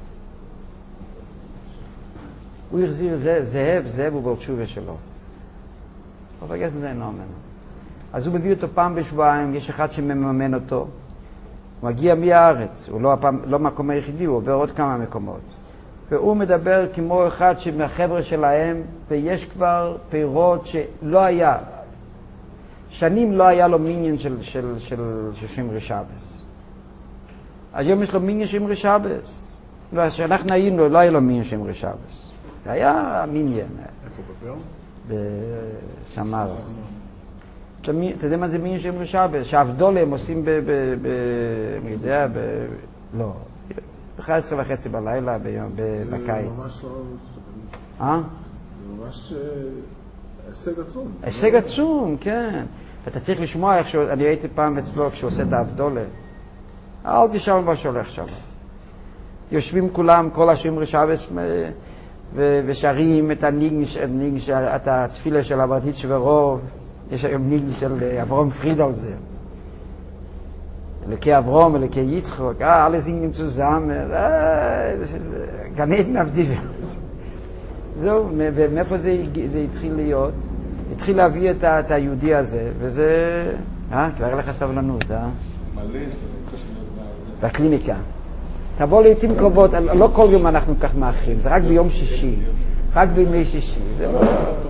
S2: הוא החזיר זאב, זאב הוא בתשובה שלו. אבל גס זה אינו ממנו. אז הוא מביא אותו פעם בשבועיים, יש אחד שמממן אותו. הוא מגיע מהארץ, הוא לא, הפעם, לא מקום היחידי, הוא עובר עוד כמה מקומות. והוא מדבר כמו אחד שמהחבר'ה שלהם, ויש כבר פירות שלא היה. שנים לא היה לו מיניון של, של, של, של שמרי שבס. היום יש לו מיניון שמרי שבס. לא, כשאנחנו היינו, לא היה לו מיניון שמרי שבס. זה היה מיניון.
S5: איפה בפר?
S2: בסמרה. אתה יודע מה זה מיניון שמרי שבס? שהאבדולה הם עושים ב... אני יודע, ב... לא. ב-אחת עשרה וחצי בלילה בקיץ.
S5: זה ממש לא...
S2: אה?
S5: זה ממש הישג עצום.
S2: הישג עצום, כן. ואתה צריך לשמוע איך שהוא... אני הייתי פעם אצלו כשהוא עושה את האבדולה. אל תשאל מה שהולך שם. יושבים כולם, כל השמרי שבס, ושרים את הניגן, את התפילה של אברדיץ' ורוב. יש היום ניגן של אברהם פריד על זה. אלוקי אברהם, אלוקי יצחוק, אה, alle singen zusammen, אה, גן עדן עבדי. זהו, ומאיפה זה, זה התחיל להיות? התחיל להביא את, את היהודי הזה, וזה, אה, כבר היה לך סבלנות, אה?
S3: מלא,
S2: בקליניקה. תבוא לעתים קרובות, לא כל יום אנחנו כך מאחרים, זה רק ביום שישי, רק בימי שישי. זה לא...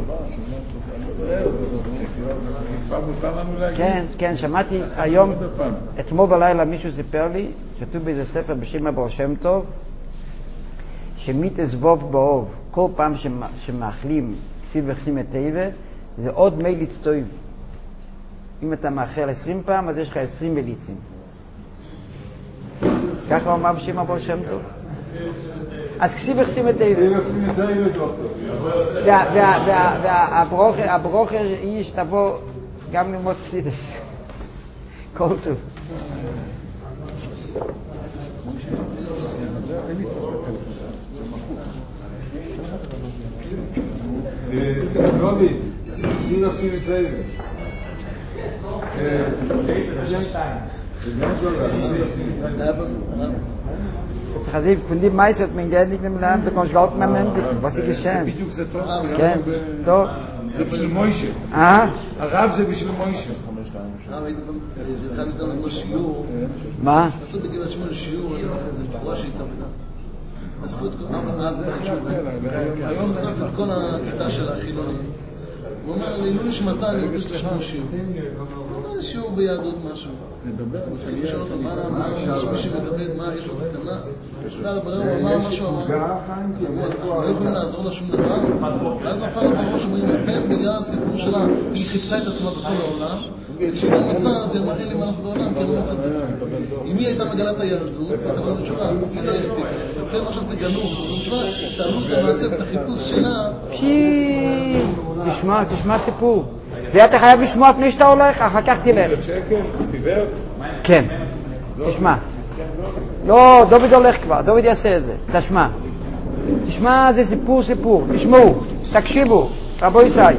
S2: כן, כן, שמעתי היום, אתמול בלילה מישהו סיפר לי, כתוב באיזה ספר בשם הבעל שם טוב, שמית אזבוב באוב, כל פעם שמאכלים כסיב וחסים את טבע, זה עוד מי לצטויים. אם אתה מאכל עשרים פעם, אז יש לך עשרים מליצים. ככה הוא אמר בשם הבעל שם טוב. אז כסיב וחסים את טבע. כסיב וחסים את טבע, דוקטור. והברוכר היא שתבוא גם ללמוד כסידס. כל טוב.
S8: רובי, כסיב וחסים את טבע.
S2: Ich habe von dem Meister hat man gerne nicht im Land, da kannst du halt mehr Mendigen. Was ist geschehen? כן, טוב.
S3: זה בשביל מוישה.
S2: אה?
S3: הרב זה בשביל מוישה.
S7: זה אחד איתנו כמו שיעור.
S2: מה?
S7: עשו בגבעת שמונה שיעור, זה בחורה שהתאבדה. עשו את כל... אז היום עשו את כל הכיתה של החילונים. הוא אומר, לעילו נשמתה, אני רוצה שתשמעו שיעור. זה שיעור ביהדות משהו. אני חושב אותו, מה מי שמדבר, מה יש לו תקנה? שנה לבריאה, הוא אמר משהו, אמר. אנחנו לא יכולים לעזור לה שום דבר. ואז נפל לבראש, אומרים, אתם בגלל הסיפור שלה, היא חיפשה את עצמה בכל העולם. כשהיא לא מצאה, אז היא אמרה, אין לי מלך בעולם, כי אני לא מצאת את עצמי. אם היא הייתה מגלת היהדות, זה תבוא לתשובה, היא לא הספיקה. אתם עכשיו תגלו, תעלו את המעשה ואת החיפוש שלה.
S2: תשמע, תשמע סיפור. זה אתה חייב לשמוע לפני שאתה הולך, אחר כך תלך.
S3: סיברת?
S2: כן, תשמע. לא, דוד הולך כבר, דוד יעשה את זה. תשמע. תשמע, זה סיפור סיפור. תשמעו, תקשיבו, רבו ישי.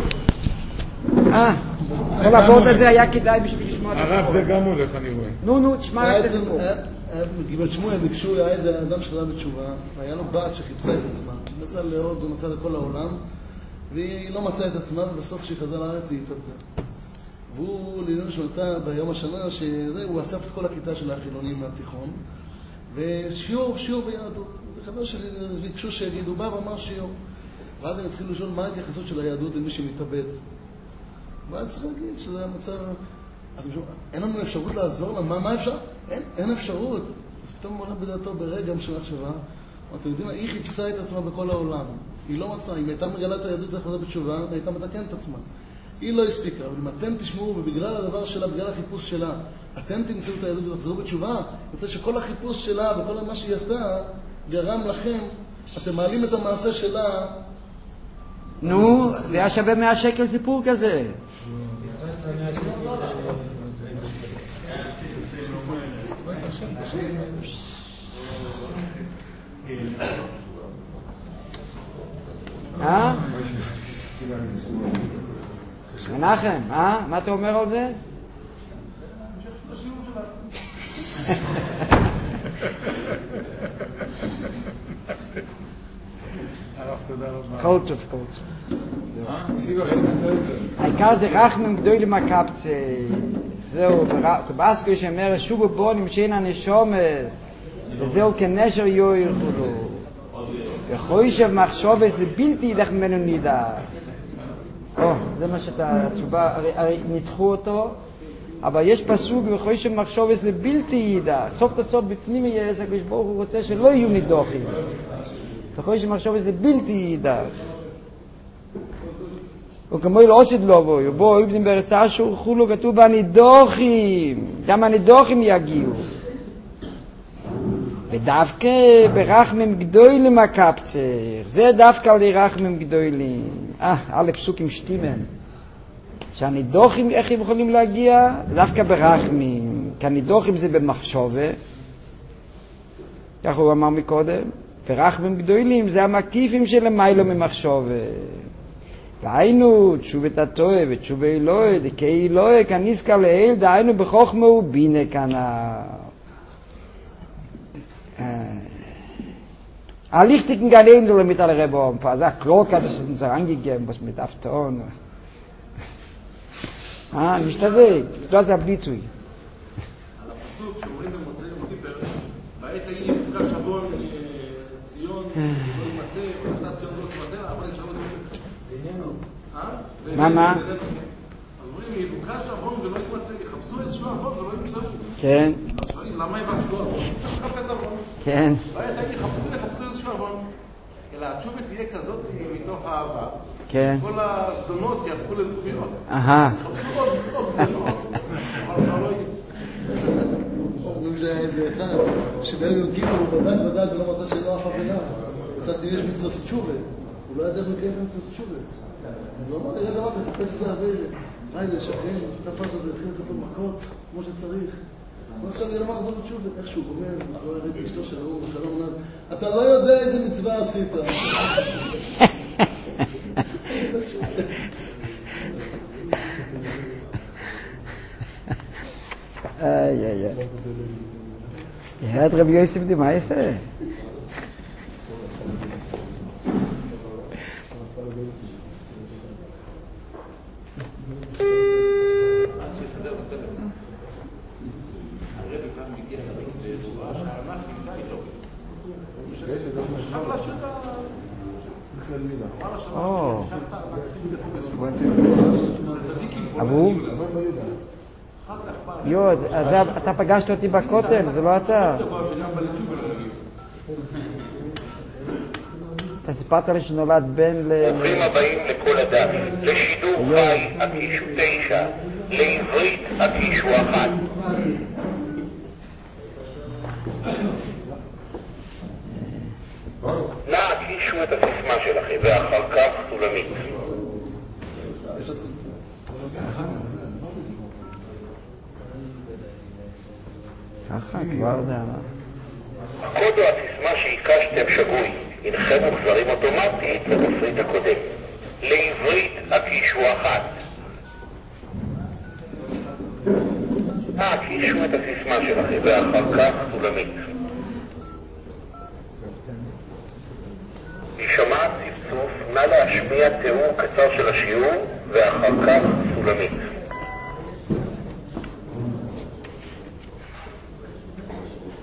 S2: אה, כל הבורד הזה היה כדאי בשביל לשמוע את הסיפור.
S3: הרב זה גם הולך, אני רואה.
S2: נו, נו, תשמע את הסיפור.
S7: בגבעת שמואל ביקשו, היה איזה אדם שחזר בתשובה, היה לו בת שחיפשה את עצמה. הוא נסע להוד, הוא נסע לכל העולם, והיא לא מצאה את עצמה, ובסוף כשהיא חזרה לארץ היא התאבדה. והוא לעניין שולטה ביום השנה, שזה, הוא אסף את כל הכיתה של החילונים מהתיכון, ושיעור, שיעור ביהדות. זה חבר שלי, ביקשו שיגידו, בא ואמר שיעור. ואז הם התחילו לשאול מה ההתייחסות של היהדות למי שמתאבד. ואז צריך להגיד שזה המצב... אז אין לנו אפשרות לעזור לה, מה, מה אפשר? אין, אין אפשרות. אז פתאום הוא עולה בדעתו ברגע של מחשבה, אתם יודעים מה, היא חיפשה את עצמה בכל העולם. היא לא מצאה, אם הייתה מגלת היהדות לחזור בתשובה, היא הייתה מתקנת את עצמה. היא לא הספיקה, אבל אם אתם תשמעו, ובגלל הדבר שלה, בגלל החיפוש שלה, אתם תמצאו את היהדות ותחזרו בתשובה, אני רוצה שכל החיפוש שלה וכל מה שהיא עשתה, גרם לכם, אתם מעלים את המעשה שלה.
S2: נו, זה היה שווה מאה שקל סיפור כזה. אה? מנחם, אה? מה אתה אומר על זה?
S3: הרב תודה רבה.
S2: כל טוב, כל טוב. העיקר זה רחמים גדולים מהקפצה. זהו, כבאסקו שאומר, שובו בו נמשין הנשומס, וזהו כנשר יויר חולו. וחוישב מחשובס זה בלתי ידח ממנו נידח. או, זה מה שאתה, התשובה, הרי, הרי ניתחו אותו, אבל יש פסוק, וחוישב מחשובס זה בלתי ידח. סוף כסוף בפנים יהיה עסק, בשבור הוא רוצה שלא יהיו נידוחים. וחוישב מחשובס זה בלתי ידח. וכמו לא עושד לא בואי, בואי, בנים בארץ אשור חולו, כתוב הנידוחים, גם הנידוחים יגיעו. ודווקא ברחמים גדולים הקפצר, זה דווקא על רחמים גדולים. אה, אלה פסוקים שתימן. שהנידוחים, איך הם יכולים להגיע? דווקא ברחמים. כי הנידוחים זה במחשבה. כך הוא אמר מקודם. ברחמים גדולים זה המקיפים של המיילו ממחשבה. והיינו תשובת הטועה ותשובה אלוהי, דכי אלוהי כניסקה לאל, דהיינו בחוכמה ובינה כנ"ל. Lichtigen Galendel mit aller Rebbe, versagt Krok hat es uns angegeben, was mit Afton. Ah, nicht das eh, du hast ein Blitzui.
S11: על הפסוק שאומרים במוצאי יום כיפר, בעת ההיא יפגש עוון ציון, לא יימצא, ונכנס ציון לא יימצא, אבל יש עוון ציון.
S2: מה, מה?
S11: אז אומרים, יבוקש עוון ולא יימצא, יחפשו איזשהו עוון ולא ימצאו.
S2: כן.
S11: אז שואלים, למה יבקשו עוון? צריך לחפש עוון.
S2: כן.
S11: בעת ההיא יחפשו, יחפשו איזשהו עוון. אלא התשובה תהיה כזאת מתוך האהבה.
S2: כן.
S11: כל הזדונות יהפכו לזכויות.
S2: אהה.
S11: יחפשו עוד זדונות. אבל כבר לא יהיה.
S7: אומרים שהיה איזה אחד, שביום יום כיפר הוא בדק בדק ולא מצא שאינו אף עבירה. קצת יש מצוות תשובה. הוא לא ידע בקיים מצוות תשובה. אז הוא אמר לי, איזה אמרת, תחפש איזה עבירה. מה איזה שכן, תפס אותו, התחיל לתת לו מכות, כמו שצריך. עכשיו אני לא אמר זאת תשובה, איך שהוא גומר, לא הראיתי אשתו של ההוא, ושלום אומר, אתה לא יודע איזה מצווה עשית.
S2: איי, איי, איי. ירד רבי יוסף די, מה יעשה? או, אבו? יו, אתה פגשת אותי בכותל, זה לא אתה. אתה סיפרת לי שנולד בן ל...
S1: ברוכים הבאים לכל אדם, לשידור חי הקישו תשע, לעברית הקישו אחת. נא הקישו את הסיסמה שלכם ואחר כך סולמית.
S2: ככה, כבר זה אמר.
S1: הקוד או הסיסמה שהיקשתם שגוי, אינכם מוחזרים אוטומטית לתפריט הקודם. לעברית הקישו אחת. נא הקישו את הסיסמה שלכם ואחר כך סולמית. יישמע צפצוף, נא להשמיע תיאור קצר של השיעור ואחר כך סולמית.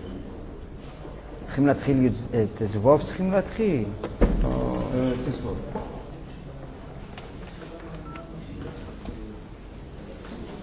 S2: צריכים להתחיל את זבוב, צריכים להתחיל.
S8: תספור.